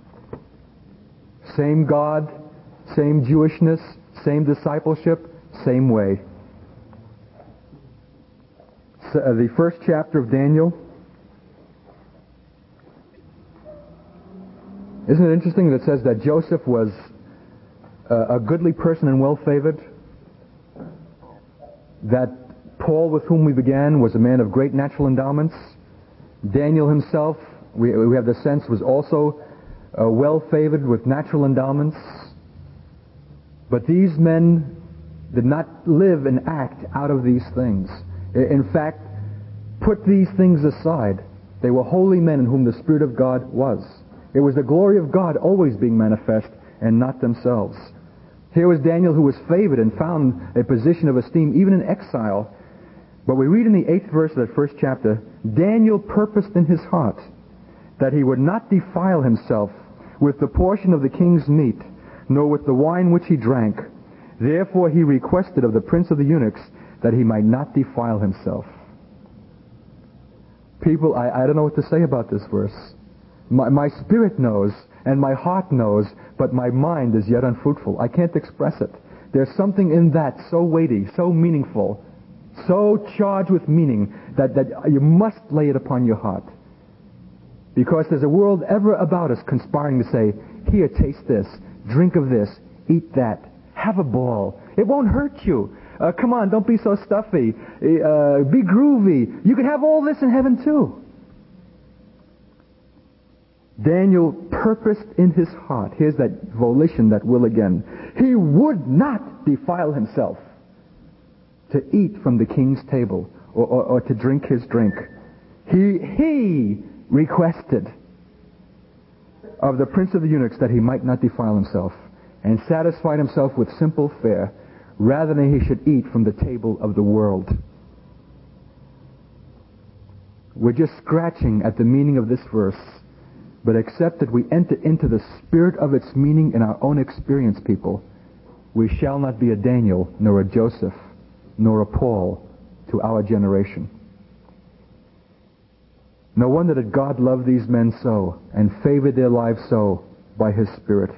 Same God, same Jewishness, same discipleship, same way. So, uh, the first chapter of Daniel. Isn't it interesting that it says that Joseph was a, a goodly person and well-favored? That Paul, with whom we began, was a man of great natural endowments. Daniel himself, we, we have the sense, was also uh, well-favored with natural endowments. But these men did not live and act out of these things. In fact, put these things aside. They were holy men in whom the Spirit of God was. It was the glory of God always being manifest, and not themselves. Here was Daniel, who was favored and found a position of esteem even in exile. But we read in the eighth verse of that first chapter, Daniel purposed in his heart that he would not defile himself with the portion of the king's meat, nor with the wine which he drank. Therefore he requested of the prince of the eunuchs that he might not defile himself. People, I, I don't know what to say about this verse. My, my spirit knows and my heart knows, but my mind is yet unfruitful. I can't express it. There's something in that so weighty, so meaningful, so charged with meaning that, that you must lay it upon your heart. Because there's a world ever about us conspiring to say, here, taste this, drink of this, eat that, have a ball. It won't hurt you. Uh, come on, don't be so stuffy. Uh, be groovy. You can have all this in heaven too. Daniel purposed in his heart, here's that volition, that will again, he would not defile himself to eat from the king's table or, or, or to drink his drink. He, he requested of the prince of the eunuchs that he might not defile himself, and satisfied himself with simple fare rather than he should eat from the table of the world. We're just scratching at the meaning of this verse, but except that we enter into the spirit of its meaning in our own experience, people, we shall not be a Daniel, nor a Joseph, nor a Paul to our generation. No wonder that God loved these men so and favored their lives so by His Spirit.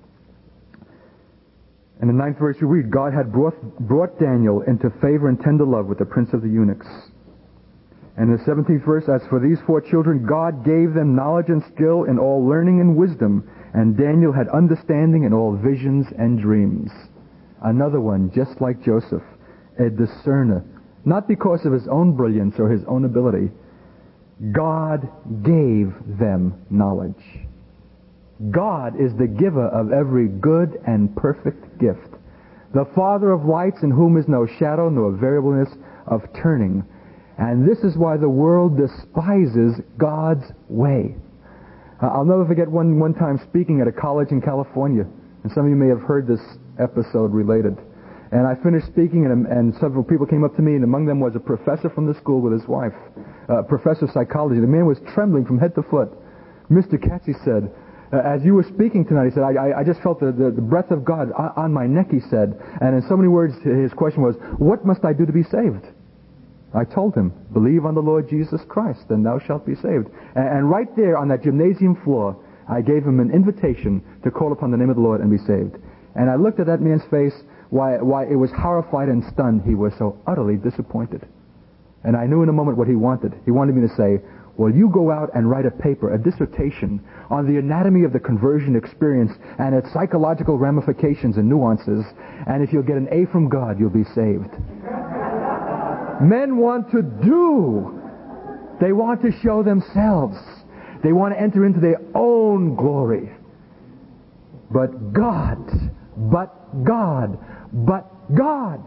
In the ninth verse you read, God had brought, brought Daniel into favor and tender love with the prince of the eunuchs. And in the seventeenth verse, as for these four children, God gave them knowledge and skill in all learning and wisdom, and Daniel had understanding in all visions and dreams. Another one, just like Joseph, a discerner, not because of his own brilliance or his own ability. God gave them knowledge. God is the giver of every good and perfect gift, the Father of lights, in whom is no shadow nor variableness of turning. And this is why the world despises God's way. Uh, I'll never forget one, one time speaking at a college in California, and some of you may have heard this episode related. And I finished speaking, and, and several people came up to me, and among them was a professor from the school with his wife, uh, professor of psychology. The man was trembling from head to foot. Mister Katz, he said, uh, as you were speaking tonight, he said, I, I just felt the, the, the breath of God on, on my neck, he said. And in so many words, his question was, what must I do to be saved? I told him, believe on the Lord Jesus Christ, and thou shalt be saved. And, and right there on that gymnasium floor, I gave him an invitation to call upon the name of the Lord and be saved. And I looked at that man's face, why, why it was horrified and stunned. He was so utterly disappointed. And I knew in a moment what he wanted. He wanted me to say, well, you go out and write a paper, a dissertation, on the anatomy of the conversion experience and its psychological ramifications and nuances, and if you'll get an A from God, you'll be saved. Men want to do. They want to show themselves. They want to enter into their own glory. But God, but God, but God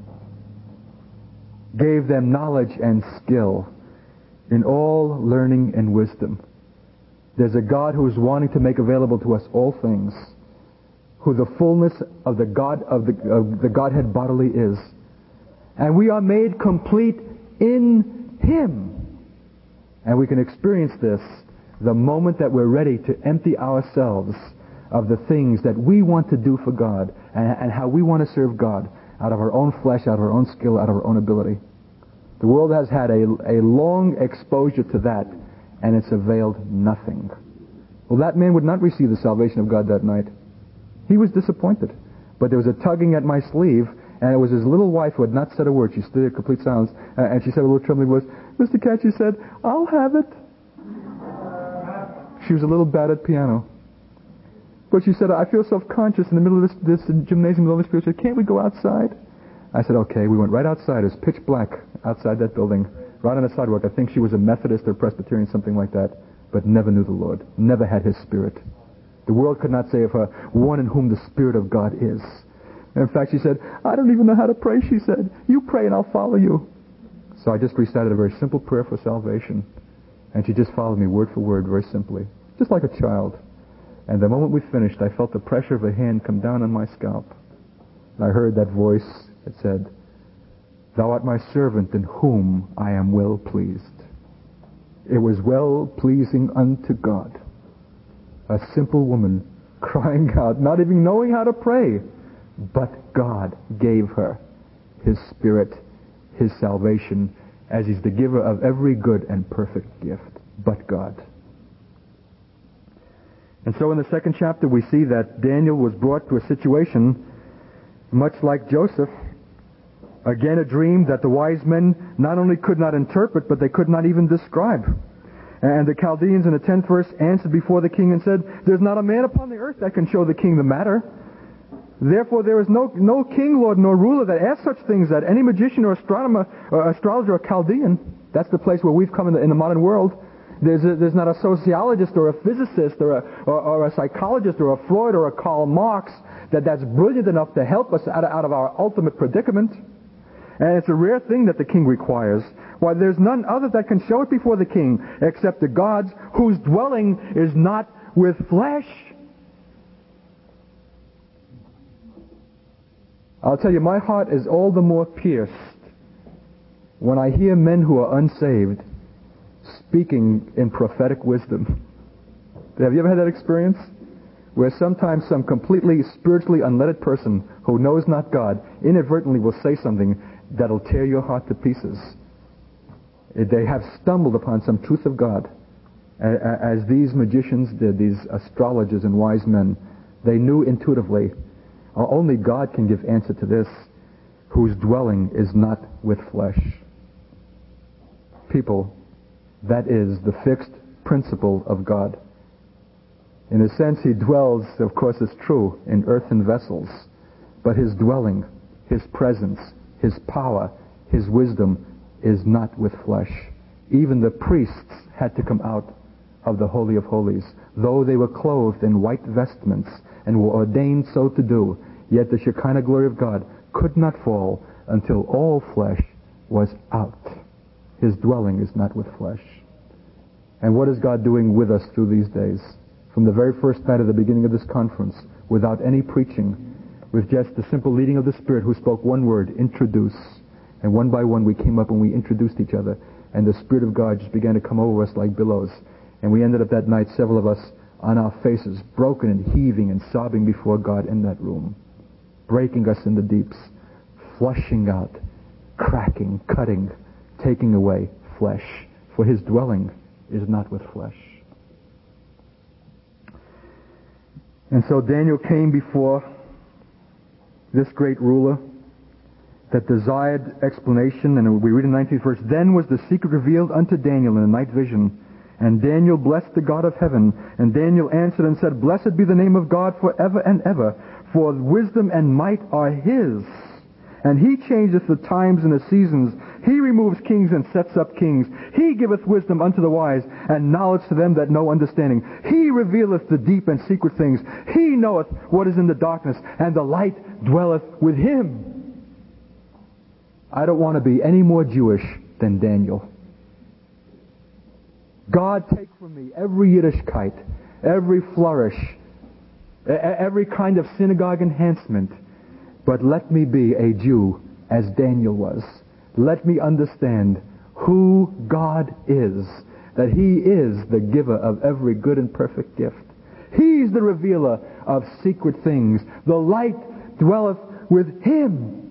gave them knowledge and skill in all learning and wisdom. There's a God who is wanting to make available to us all things, who the fullness of the God of the, of the Godhead bodily is. And we are made complete in Him. And we can experience this the moment that we're ready to empty ourselves of the things that we want to do for God and, and how we want to serve God out of our own flesh, out of our own skill, out of our own ability. The world has had a, a long exposure to that, and it's availed nothing. Well, that man would not receive the salvation of God that night. He was disappointed. But there was a tugging at my sleeve, and it was his little wife who had not said a word. She stood in complete silence, uh, and she said with a little trembling voice, Mister Katz, she said, I'll have it. She was a little bad at piano. But she said, I feel self-conscious in the middle of this, this gymnasium with all these people. She said, can't we go outside? I said, okay. We went right outside. It was pitch black outside that building, right on the sidewalk. I think she was a Methodist or Presbyterian, something like that, but never knew the Lord, never had His Spirit. The world could not say of her, one in whom the Spirit of God is. In fact, she said, I don't even know how to pray, she said. You pray and I'll follow you. So I just recited a very simple prayer for salvation. And she just followed me word for word, very simply. Just like a child. And the moment we finished, I felt the pressure of a hand come down on my scalp. And I heard that voice that said, Thou art my servant in whom I am well pleased. It was well pleasing unto God. A simple woman crying out, not even knowing how to pray. But God gave her His Spirit, His salvation, as He's the giver of every good and perfect gift. But God. And so in the second chapter we see that Daniel was brought to a situation much like Joseph. Again, a dream that the wise men not only could not interpret, but they could not even describe. And the Chaldeans in the tenth verse answered before the king and said, "There's not a man upon the earth that can show the king the matter. Therefore there is no no king, lord, nor ruler that asks such things, that any magician or astronomer or astrologer or Chaldean," that's the place where we've come in the, in the modern world. There's a, there's not a sociologist or a physicist or a, or, or a psychologist or a Freud or a Karl Marx that that's brilliant enough to help us out of, out of our ultimate predicament. And it's a rare thing that the king requires. Why, there's none other that can show it before the king except the gods whose dwelling is not with flesh. I'll tell you, my heart is all the more pierced when I hear men who are unsaved speaking in prophetic wisdom. Have you ever had that experience? Where sometimes some completely spiritually unlettered person who knows not God inadvertently will say something that'll tear your heart to pieces. They have stumbled upon some truth of God, as these magicians did, these astrologers and wise men. They knew intuitively, only God can give answer to this, whose dwelling is not with flesh. People, that is the fixed principle of God. In a sense, he dwells, of course it's true, in earthen vessels, but his dwelling, his presence, his power, his wisdom is not with flesh. Even the priests had to come out of the Holy of Holies, though they were clothed in white vestments and were ordained so to do, yet the Shekinah glory of God could not fall until all flesh was out. His dwelling is not with flesh. And what is God doing with us through these days? From the very first night of the beginning of this conference, without any preaching, with just the simple leading of the Spirit who spoke one word, introduce. And one by one we came up and we introduced each other, and the Spirit of God just began to come over us like billows. And we ended up that night, several of us, on our faces, broken and heaving and sobbing before God in that room, breaking us in the deeps, flushing out, cracking, cutting, taking away flesh. For his dwelling is not with flesh. And so Daniel came before this great ruler that desired explanation, and we read in the nineteenth verse, "Then was the secret revealed unto Daniel in a night vision. And Daniel blessed the God of heaven. And Daniel answered and said, Blessed be the name of God forever and ever, for wisdom and might are his. And he changeth the times and the seasons. He removes kings and sets up kings. He giveth wisdom unto the wise, and knowledge to them that know understanding. He revealeth the deep and secret things. He knoweth what is in the darkness, and the light dwelleth with him." I don't want to be any more Jewish than Daniel. God, take from me every Yiddishkeit, every flourish, every kind of synagogue enhancement, but let me be a Jew as Daniel was. Let me understand who God is, that he is the giver of every good and perfect gift. He's the revealer of secret things. The light dwelleth with him.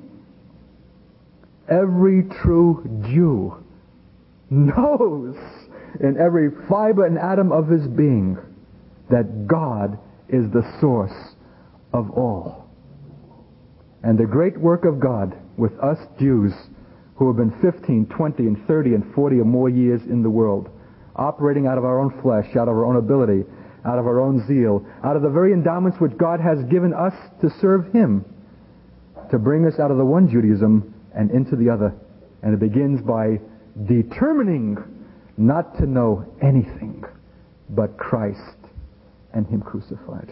Every true Jew knows in every fiber and atom of his being that God is the source of all. And the great work of God with us Jews who have been fifteen, twenty, and thirty, and forty or more years in the world, operating out of our own flesh, out of our own ability, out of our own zeal, out of the very endowments which God has given us to serve him, to bring us out of the one Judaism and into the other. And it begins by determining not to know anything but Christ and him crucified.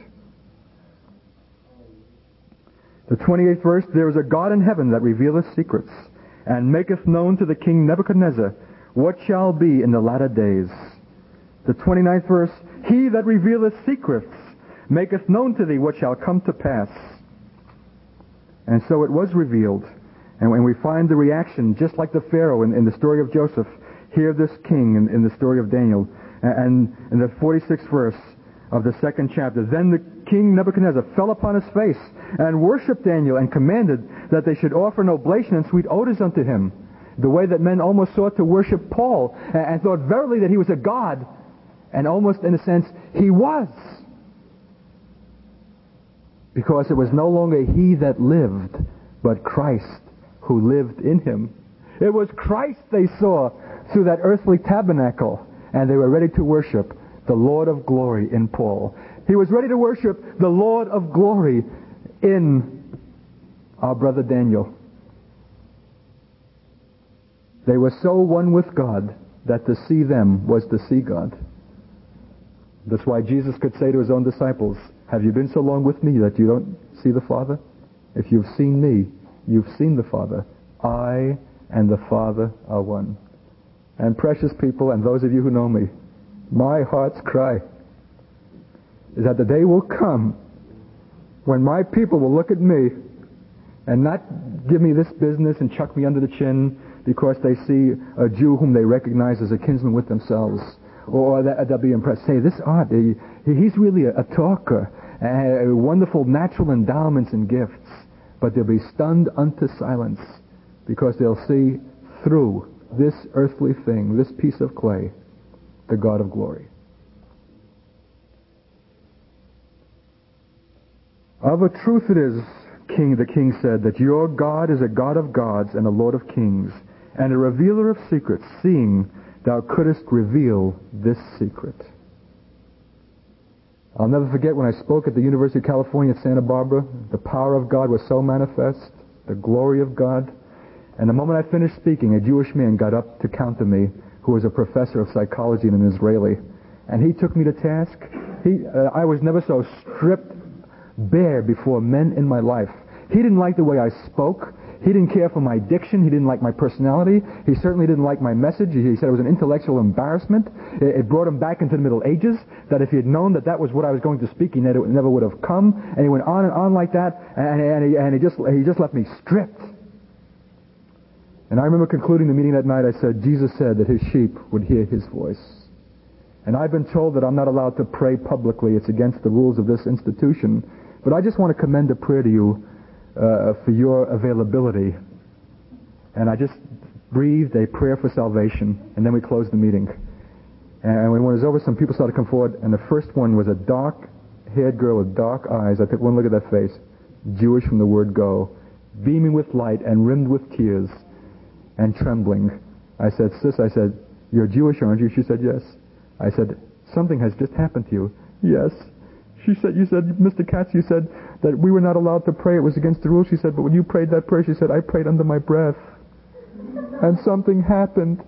The twenty-eighth verse, "There is a God in heaven that revealeth secrets, and maketh known to the king Nebuchadnezzar what shall be in the latter days." The twenty-ninth verse, "He that revealeth secrets maketh known to thee what shall come to pass." And so it was revealed. And when we find the reaction, just like the Pharaoh in, in the story of Joseph, here this king in, in the story of Daniel. And in the forty-sixth verse of the second chapter, "Then the king Nebuchadnezzar fell upon his face and worshipped Daniel, and commanded that they should offer an oblation and sweet odors unto him." The way that men almost sought to worship Paul, and thought verily that he was a god. And almost in a sense, he was. because it was no longer he that lived, but Christ who lived in him. It was Christ they saw through that earthly tabernacle, and they were ready to worship the Lord of glory in Paul. He was ready to worship the Lord of glory in our brother Daniel. They were so one with God that to see them was to see God. That's why Jesus could say to his own disciples, have you been so long with me that you don't see the Father? If you've seen me, you've seen the Father. I and the Father are one. And precious people, and those of you who know me, my heart's cry is that the day will come when my people will look at me and not give me this business and chuck me under the chin because they see a Jew whom they recognize as a kinsman with themselves. Or that they'll be impressed. Say, this art, he, he's really a, a talker, uh, wonderful natural endowments and gifts. But they'll be stunned unto silence because they'll see through this earthly thing, this piece of clay, the God of glory. Of a truth it is, King, the king said, that your God is a God of gods and a Lord of kings, and a revealer of secrets, seeing thou couldst reveal this secret. I'll never forget when I spoke at the University of California at Santa Barbara. The power of God was so manifest, the glory of God. And the moment I finished speaking, a Jewish man got up to counter me, who was a professor of psychology and an Israeli. And he took me to task. He, uh, I was never so stripped bare before men in my life. He didn't like the way I spoke. He didn't care for my diction. He didn't like my personality. He certainly didn't like my message. He said it was an intellectual embarrassment. It brought him back into the Middle Ages, that if he had known that that was what I was going to speak, he never, never would have come. And he went on and on like that, and, and, he, and he, just, he just left me stripped. And I remember concluding the meeting that night, I said, Jesus said that his sheep would hear his voice. And I've been told that I'm not allowed to pray publicly. It's against the rules of this institution. But I just want to commend a prayer to you Uh, for your availability. And I just breathed a prayer for salvation, and then we closed the meeting. And when it was over, some people started to come forward, and the first one was a dark-haired girl with dark eyes. I took one look at that face, Jewish from the word go, beaming with light and rimmed with tears and trembling. I said, sis, I said, you're Jewish, aren't you? She said, yes. I said, something has just happened to you. Yes. She said, you said, Mister Katz, you said that we were not allowed to pray. It was against the rules. She said, but when you prayed that prayer, she said, I prayed under my breath. And something happened.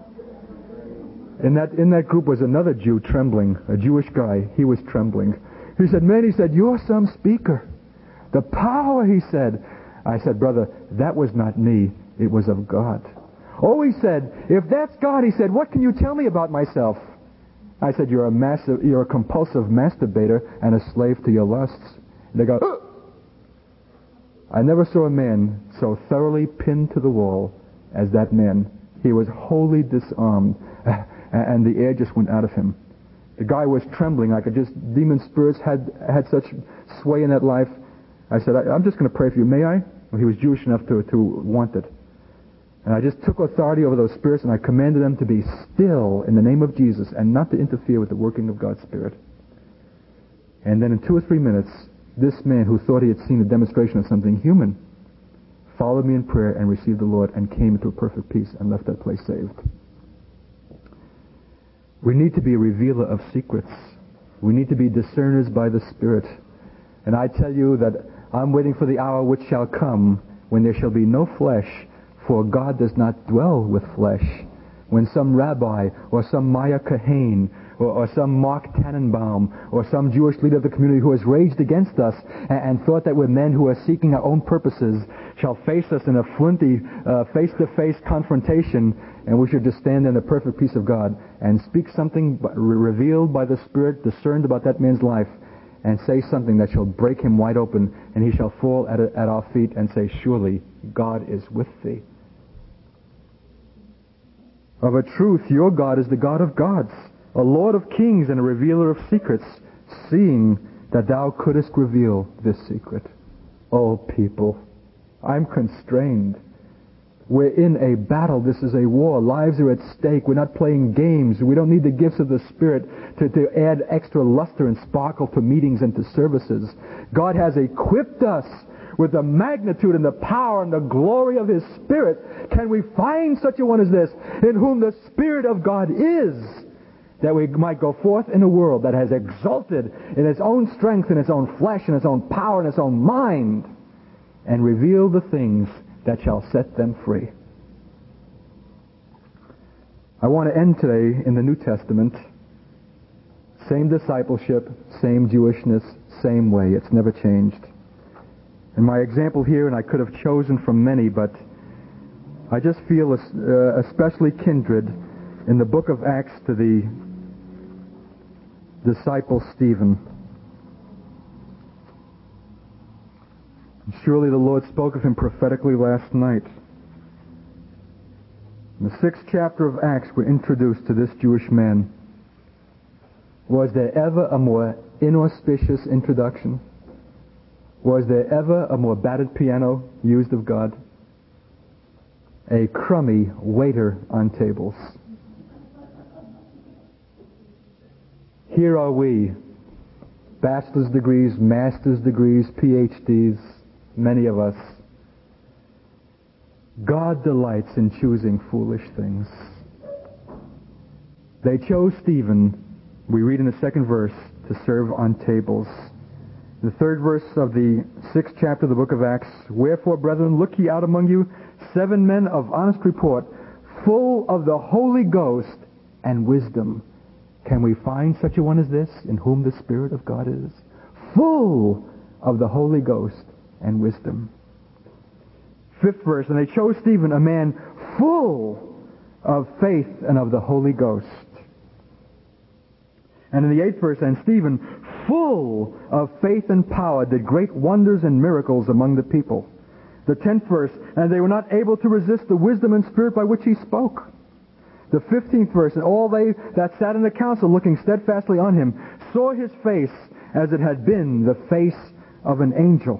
In that, in that group was another Jew trembling, a Jewish guy. He was trembling. He said, man, he said, you're some speaker. The power, he said. I said, brother, that was not me. It was of God. Oh, he said, if that's God, he said, what can you tell me about myself? I said, you're a massive, you're a compulsive masturbator and a slave to your lusts. And they go, oh! I never saw a man so thoroughly pinned to the wall as that man. He was wholly disarmed, and the air just went out of him. The guy was trembling. I could just, demon spirits had had such sway in that life. I said, I, I'm just going to pray for you. May I? Well, he was Jewish enough to, to want it. And I just took authority over those spirits, and I commanded them to be still in the name of Jesus and not to interfere with the working of God's Spirit. And then in two or three minutes, this man who thought he had seen a demonstration of something human followed me in prayer and received the Lord and came into a perfect peace and left that place saved. We need to be a revealer of secrets. We need to be discerners by the Spirit. And I tell you that I'm waiting for the hour which shall come when there shall be no flesh, for God does not dwell with flesh. When some rabbi or some Maya Kahan or, or some Mark Tannenbaum or some Jewish leader of the community who has raged against us and, and thought that we're men who are seeking our own purposes shall face us in a flinty, uh, face-to-face confrontation, and we should just stand in the perfect peace of God and speak something revealed by the Spirit, discerned about that man's life, and say something that shall break him wide open, and he shall fall at, at our feet and say, surely God is with thee. Of a truth, your God is the God of gods, a Lord of kings and a revealer of secrets, seeing that thou couldst reveal this secret. Oh, people, I'm constrained. We're in a battle. This is a war. Lives are at stake. We're not playing games. We don't need the gifts of the Spirit to, to add extra luster and sparkle to meetings and to services. God has equipped us with the magnitude and the power and the glory of His Spirit. Can we find such a one as this, in whom the Spirit of God is, that we might go forth in a world that has exulted in its own strength, in its own flesh, in its own power, in its own mind, and reveal the things that shall set them free. I want to end today in the New Testament. Same discipleship, same Jewishness, same way. It's never changed. And my example here, and I could have chosen from many, but I just feel uh, especially kindred in the book of Acts to the disciple Stephen. Surely the Lord spoke of him prophetically last night. In the sixth chapter of Acts, we're introduced to this Jewish man. Was there ever a more inauspicious introduction? Was there ever a more battered piano used of God? A crummy waiter on tables. Here are we, bachelor's degrees, master's degrees, P H Ds, many of us. God delights in choosing foolish things. They chose Stephen, we read in the second verse, to serve on tables. The third verse of the sixth chapter of the book of Acts, wherefore, brethren, look ye out among you seven men of honest report, full of the Holy Ghost and wisdom. Can we find such a one as this, in whom the Spirit of God is? Full of the Holy Ghost and wisdom. Fifth verse, and they chose Stephen, a man full of faith and of the Holy Ghost. And in the eighth verse, and Stephen, full of faith and power, did great wonders and miracles among the people. The tenth verse, and they were not able to resist the wisdom and spirit by which he spoke. The fifteenth verse, and all they that sat in the council, looking steadfastly on him, saw his face as it had been the face of an angel.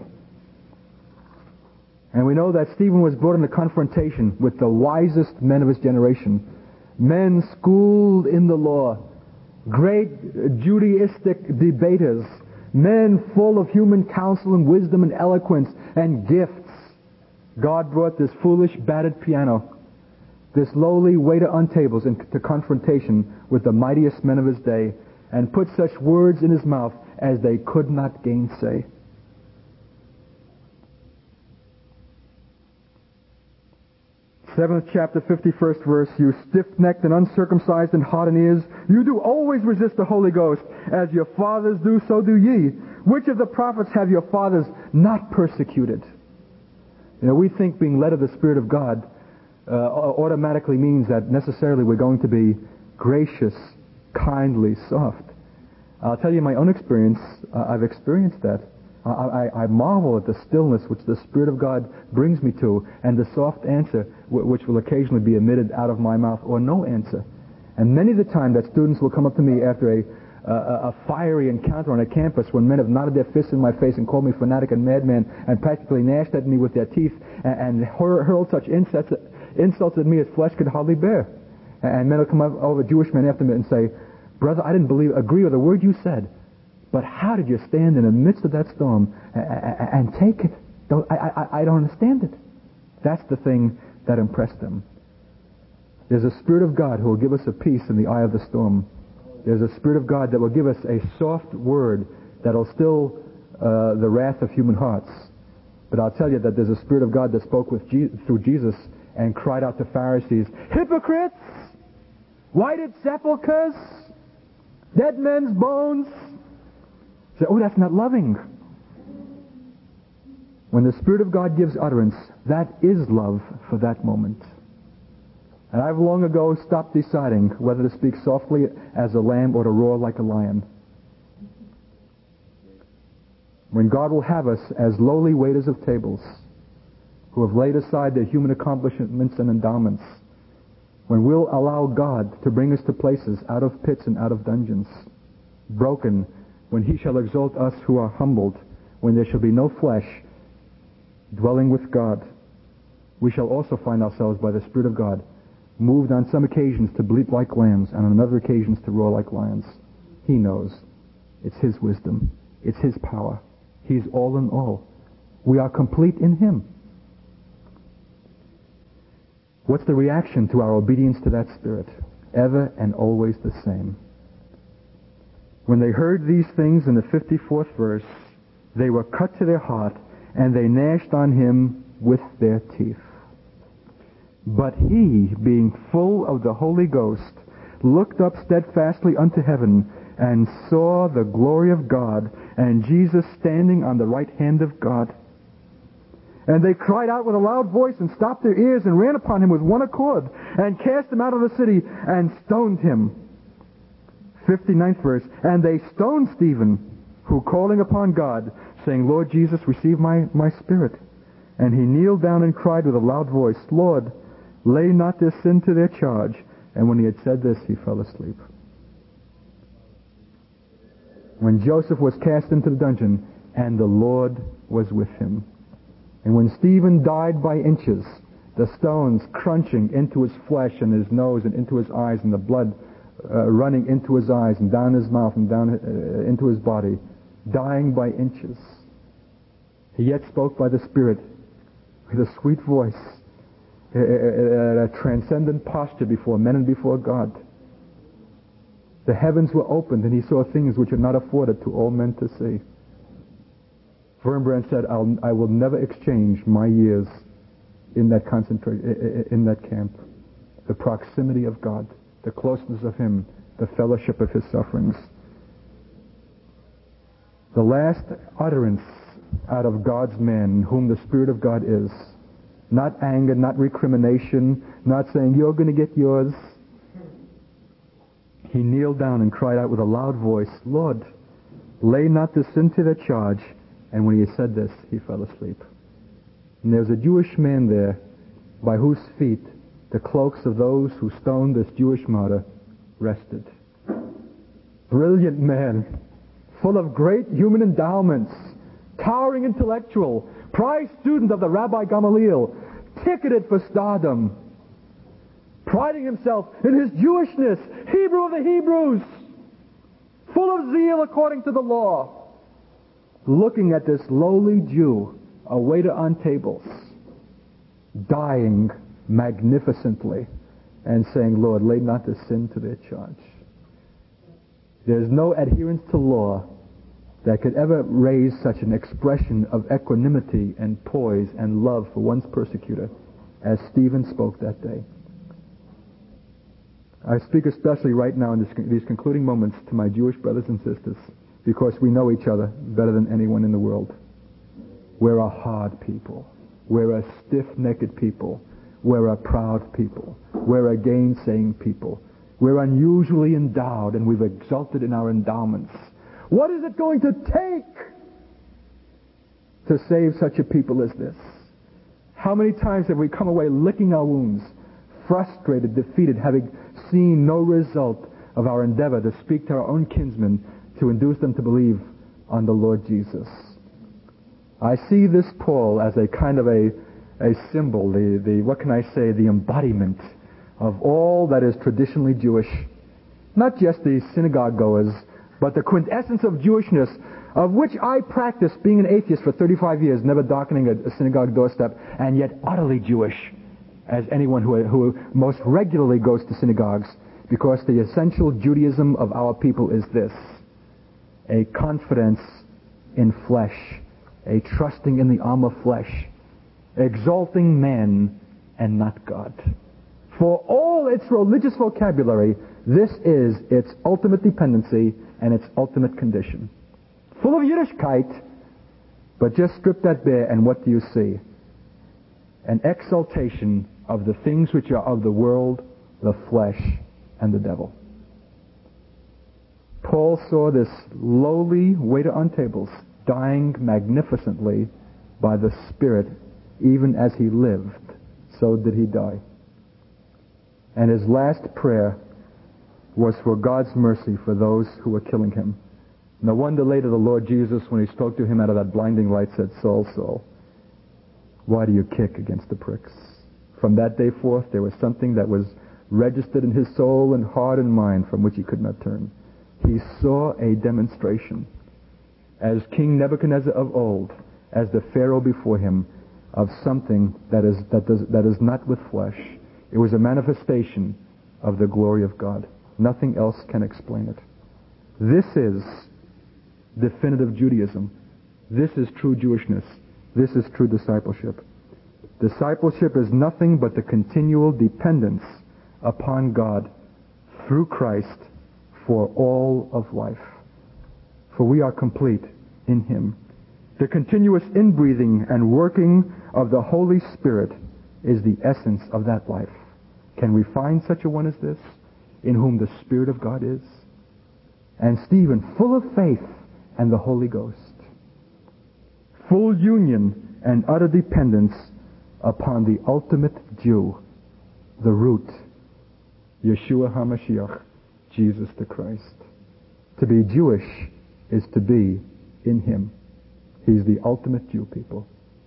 And we know that Stephen was brought into confrontation with the wisest men of his generation. Men schooled in the law. Great Judaistic debaters. Men full of human counsel and wisdom and eloquence and gifts. God brought this foolish battered piano, this lowly waiter on tables, into confrontation with the mightiest men of his day, and put such words in his mouth as they could not gainsay. Seventh chapter, fifty-first verse, you stiff-necked and uncircumcised in heart and ears, you do always resist the Holy Ghost, as your fathers do, so do ye. Which of the prophets have your fathers not persecuted? You know, we think being led of the Spirit of God uh, automatically means that necessarily we're going to be gracious, kindly, soft. I'll tell you my own experience. Uh, I've experienced that. I, I, I marvel at the stillness which the Spirit of God brings me to, and the soft answer w- which will occasionally be emitted out of my mouth, or no answer. And many of the time that students will come up to me after a, uh, a fiery encounter on a campus when men have nodded their fists in my face and called me fanatic and madman and practically gnashed at me with their teeth and, and hur- hurled such insults, insults at me as flesh could hardly bear. And men will come up over Jewish men after me and say, brother, I didn't believe, agree with a word you said. But how did you stand in the midst of that storm and take it? I, I, I don't understand it. That's the thing that impressed them. There's a Spirit of God who will give us a peace in the eye of the storm. There's a Spirit of God that will give us a soft word that will still uh, the wrath of human hearts. But I'll tell you that there's a Spirit of God that spoke with Je- through Jesus and cried out to Pharisees, hypocrites! Whited sepulchres! Dead men's bones! Say, oh, that's not loving. When the Spirit of God gives utterance, that is love for that moment. And I've long ago stopped deciding whether to speak softly as a lamb or to roar like a lion. When God will have us as lowly waiters of tables, who have laid aside their human accomplishments and endowments, when we'll allow God to bring us to places out of pits and out of dungeons, broken, when He shall exalt us who are humbled, when there shall be no flesh, dwelling with God. we shall also find ourselves by the Spirit of God moved on some occasions to bleat like lambs and on other occasions to roar like lions. He knows. It's His wisdom. It's His power. He's all in all. We are complete in Him. What's the reaction to our obedience to that Spirit? Ever and always the same. When they heard these things in the fifty-fourth verse, they were cut to their heart, and they gnashed on Him with their teeth. But he, being full of the Holy Ghost, looked up steadfastly unto heaven, and saw the glory of God, and Jesus standing on the right hand of God. And they cried out with a loud voice, and stopped their ears, and ran upon him with one accord, and cast him out of the city, and stoned him. fifty-ninth verse. And they stoned Stephen, who calling upon God, saying, Lord Jesus, receive my, my spirit. And he kneeled down and cried with a loud voice, Lord, lay not this sin to their charge. And when he had said this, he fell asleep. When Joseph was cast into the dungeon, and the Lord was with him. And when Stephen died by inches, the stones crunching into his flesh and his nose and into his eyes, and the blood uh, running into his eyes and down his mouth and down uh, into his body, dying by inches, he yet spoke by the Spirit with a sweet voice, a, a, a transcendent posture before men and before God. The heavens were opened, and he saw things which are not afforded to all men to see. Wurmbrand said, I'll, I will never exchange my years in that concentrate, in that camp. The proximity of God, the closeness of Him, the fellowship of His sufferings. The last utterance out of God's man, whom the Spirit of God is, not anger, not recrimination, not saying, you're going to get yours. He kneeled down and cried out with a loud voice, Lord, lay not this sin to their charge. And when he had said this, he fell asleep. And there's a Jewish man there by whose feet the cloaks of those who stoned this Jewish martyr rested. Brilliant man, full of great human endowments, towering intellectual, prize student of the Rabbi Gamaliel, ticketed for stardom, priding himself in his Jewishness, Hebrew of the Hebrews, full of zeal according to the law, looking at this lowly Jew, a waiter on tables, dying magnificently, and saying, Lord, lay not this sin to their charge. There's no adherence to law that could ever raise such an expression of equanimity and poise and love for one's persecutor as Stephen spoke that day. I speak especially right now in this, these concluding moments to my Jewish brothers and sisters, because we know each other better than anyone in the world. We're a hard people. We're a stiff-necked people. We're a proud people. We're a gainsaying people. We're unusually endowed, and we've exulted in our endowments. What is it going to take to save such a people as this? How many times have we come away licking our wounds, frustrated, defeated, having seen no result of our endeavor to speak to our own kinsmen, to induce them to believe on the Lord Jesus? I see this Paul as a kind of a, a symbol, the, the, what can I say, the embodiment of all that is traditionally Jewish. Not just the synagogue goers, but the quintessence of Jewishness, of which I practiced being an atheist for thirty-five years, never darkening a, a synagogue doorstep, and yet utterly Jewish, as anyone who, who most regularly goes to synagogues, because the essential Judaism of our people is this: a confidence in flesh, a trusting in the arm of flesh, exalting man and not God. For all its religious vocabulary, this is its ultimate dependency and its ultimate condition. Full of Yiddishkeit, but just strip that bare, and what do you see? An exaltation of the things which are of the world, the flesh, and the devil. Paul saw this lowly waiter on tables dying magnificently by the Spirit. Even as he lived, so did he die. And his last prayer was for God's mercy for those who were killing him. No wonder later the Lord Jesus, when he spoke to him out of that blinding light, said, Saul, Saul, why do you kick against the pricks? From that day forth, there was something that was registered in his soul and heart and mind from which he could not turn. He saw a demonstration, as King Nebuchadnezzar of old, as the Pharaoh before him, of something that is, that does, that is not with flesh. It was a manifestation of the glory of God. Nothing else can explain it. This is definitive Judaism. This is true Jewishness. This is true discipleship. Discipleship is nothing but the continual dependence upon God through Christ for all of life. For we are complete in Him. The continuous inbreathing and working of the Holy Spirit is the essence of that life. Can we find such a one as this, in whom the Spirit of God is? And Stephen, full of faith and the Holy Ghost. Full union and utter dependence upon the ultimate Jew, the root, Yeshua HaMashiach, Jesus the Christ. To be Jewish is to be in Him. He's the ultimate Jew, people.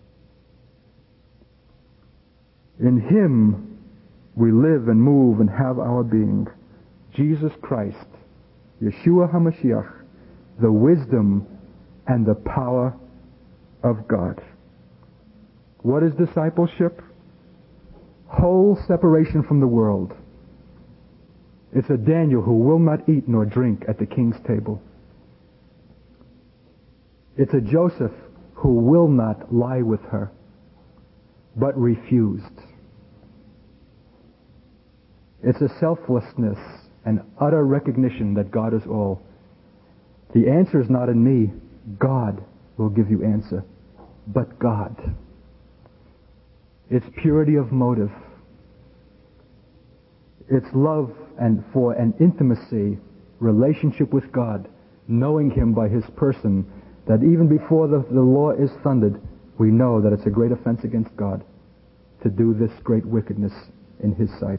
In Him we live and move and have our being. Jesus Christ, Yeshua HaMashiach, the wisdom and the power of God. What is discipleship? Whole separation from the world. It's a Daniel who will not eat nor drink at the king's table. It's a Joseph who will not lie with her, but refused. It's a selflessness and utter recognition that God is all. The answer is not in me. God will give you answer. But God. It's purity of motive. It's love and for an intimacy, relationship with God, knowing Him by His person, that even before the, the law is thundered, we know that it's a great offense against God to do this great wickedness in His sight.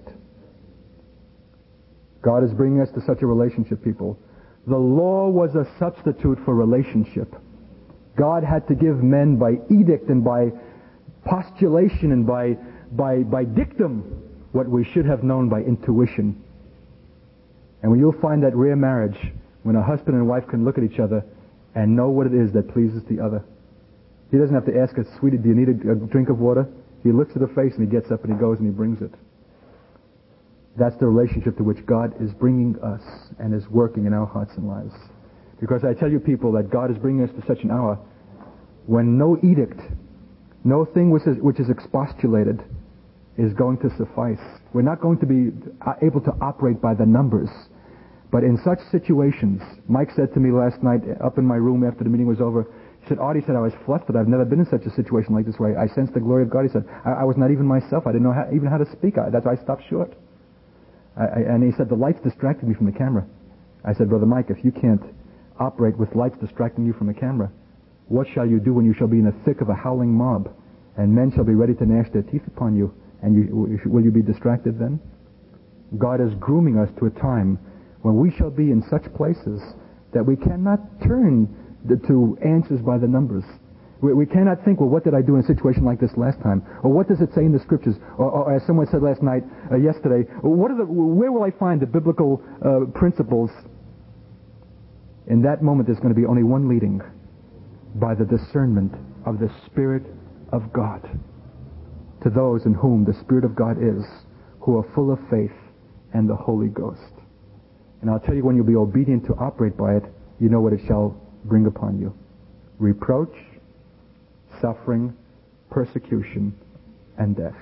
God is bringing us to such a relationship, people. The law was a substitute for relationship. God had to give men by edict and by postulation and by, by, by dictum what we should have known by intuition. And when you'll find that rare marriage, when a husband and wife can look at each other and know what it is that pleases the other. He doesn't have to ask her, sweetie, do you need a, a drink of water? He looks at her face and he gets up and he goes and he brings it. That's the relationship to which God is bringing us and is working in our hearts and lives. Because I tell you, people, that God is bringing us to such an hour when no edict, no thing which is, which is expostulated is going to suffice. We're not going to be able to operate by the numbers. But in such situations, Mike said to me last night up in my room after the meeting was over, he said, Artie said, I was flustered. I've never been in such a situation like this where I sensed the glory of God. He said, I, I was not even myself. I didn't know how, even how to speak. I, that's why I stopped short. I, I, and he said, the lights distracted me from the camera. I said, Brother Mike, if you can't operate with lights distracting you from the camera, what shall you do when you shall be in the thick of a howling mob, and men shall be ready to gnash their teeth upon you, and you, will you be distracted then? God is grooming us to a time when we shall be in such places that we cannot turn the, to answers by the numbers. We, we cannot think, well, what did I do in a situation like this last time? Or what does it say in the Scriptures? Or, or as someone said last night, uh, yesterday, what are the, where will I find the biblical uh, principles? In that moment, there's going to be only one leading, by the discernment of the Spirit of God, to those in whom the Spirit of God is, who are full of faith and the Holy Ghost. And I'll tell you, when you'll be obedient to operate by it, you know what it shall bring upon you. Reproach, suffering, persecution, and death.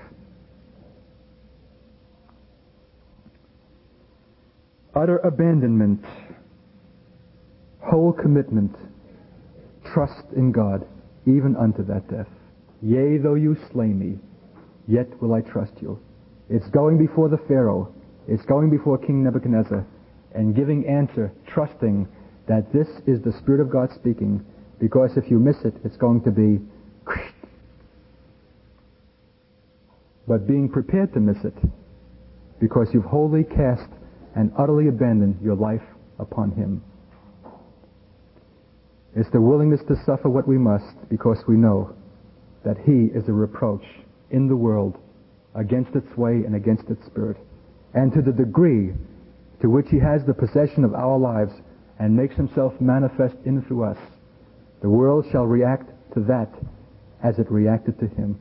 Utter abandonment, whole commitment, trust in God, even unto that death. Yea, though you slay me, yet will I trust you. It's going before the Pharaoh. It's going before King Nebuchadnezzar and giving answer, trusting that this is the Spirit of God speaking, because if you miss it, it's going to be... But being prepared to miss it, because you've wholly cast and utterly abandoned your life upon Him. It's the willingness to suffer what we must, because we know that He is a reproach in the world against its way and against its spirit. And to the degree to which he has the possession of our lives and makes himself manifest in and through us, the world shall react to that as it reacted to him.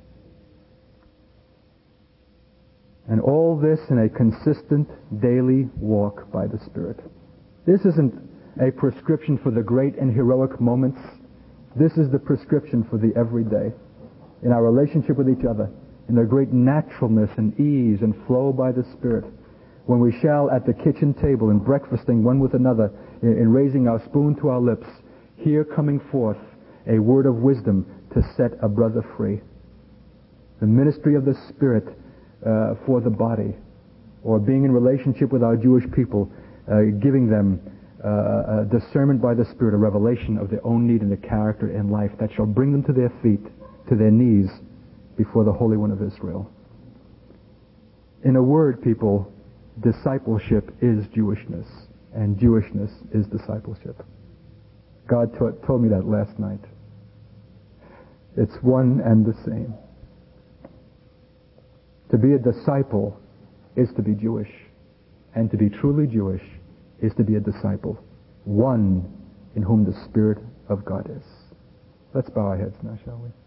And all this in a consistent daily walk by the Spirit. This isn't a prescription for the great and heroic moments. This is the prescription for the everyday. In our relationship with each other, in the great naturalness and ease and flow by the Spirit, when we shall at the kitchen table, in breakfasting one with another, in, in raising our spoon to our lips, hear coming forth a word of wisdom to set a brother free. The ministry of the Spirit uh, for the body, or being in relationship with our Jewish people, uh, giving them uh, a discernment by the Spirit, a revelation of their own need and their character in life that shall bring them to their feet, to their knees, before the Holy One of Israel. In a word, people, discipleship is Jewishness, and Jewishness is discipleship. God taught, told me that last night. It's one and the same. To be a disciple is to be Jewish, and to be truly Jewish is to be a disciple, one in whom the Spirit of God is. Let's bow our heads now, shall we?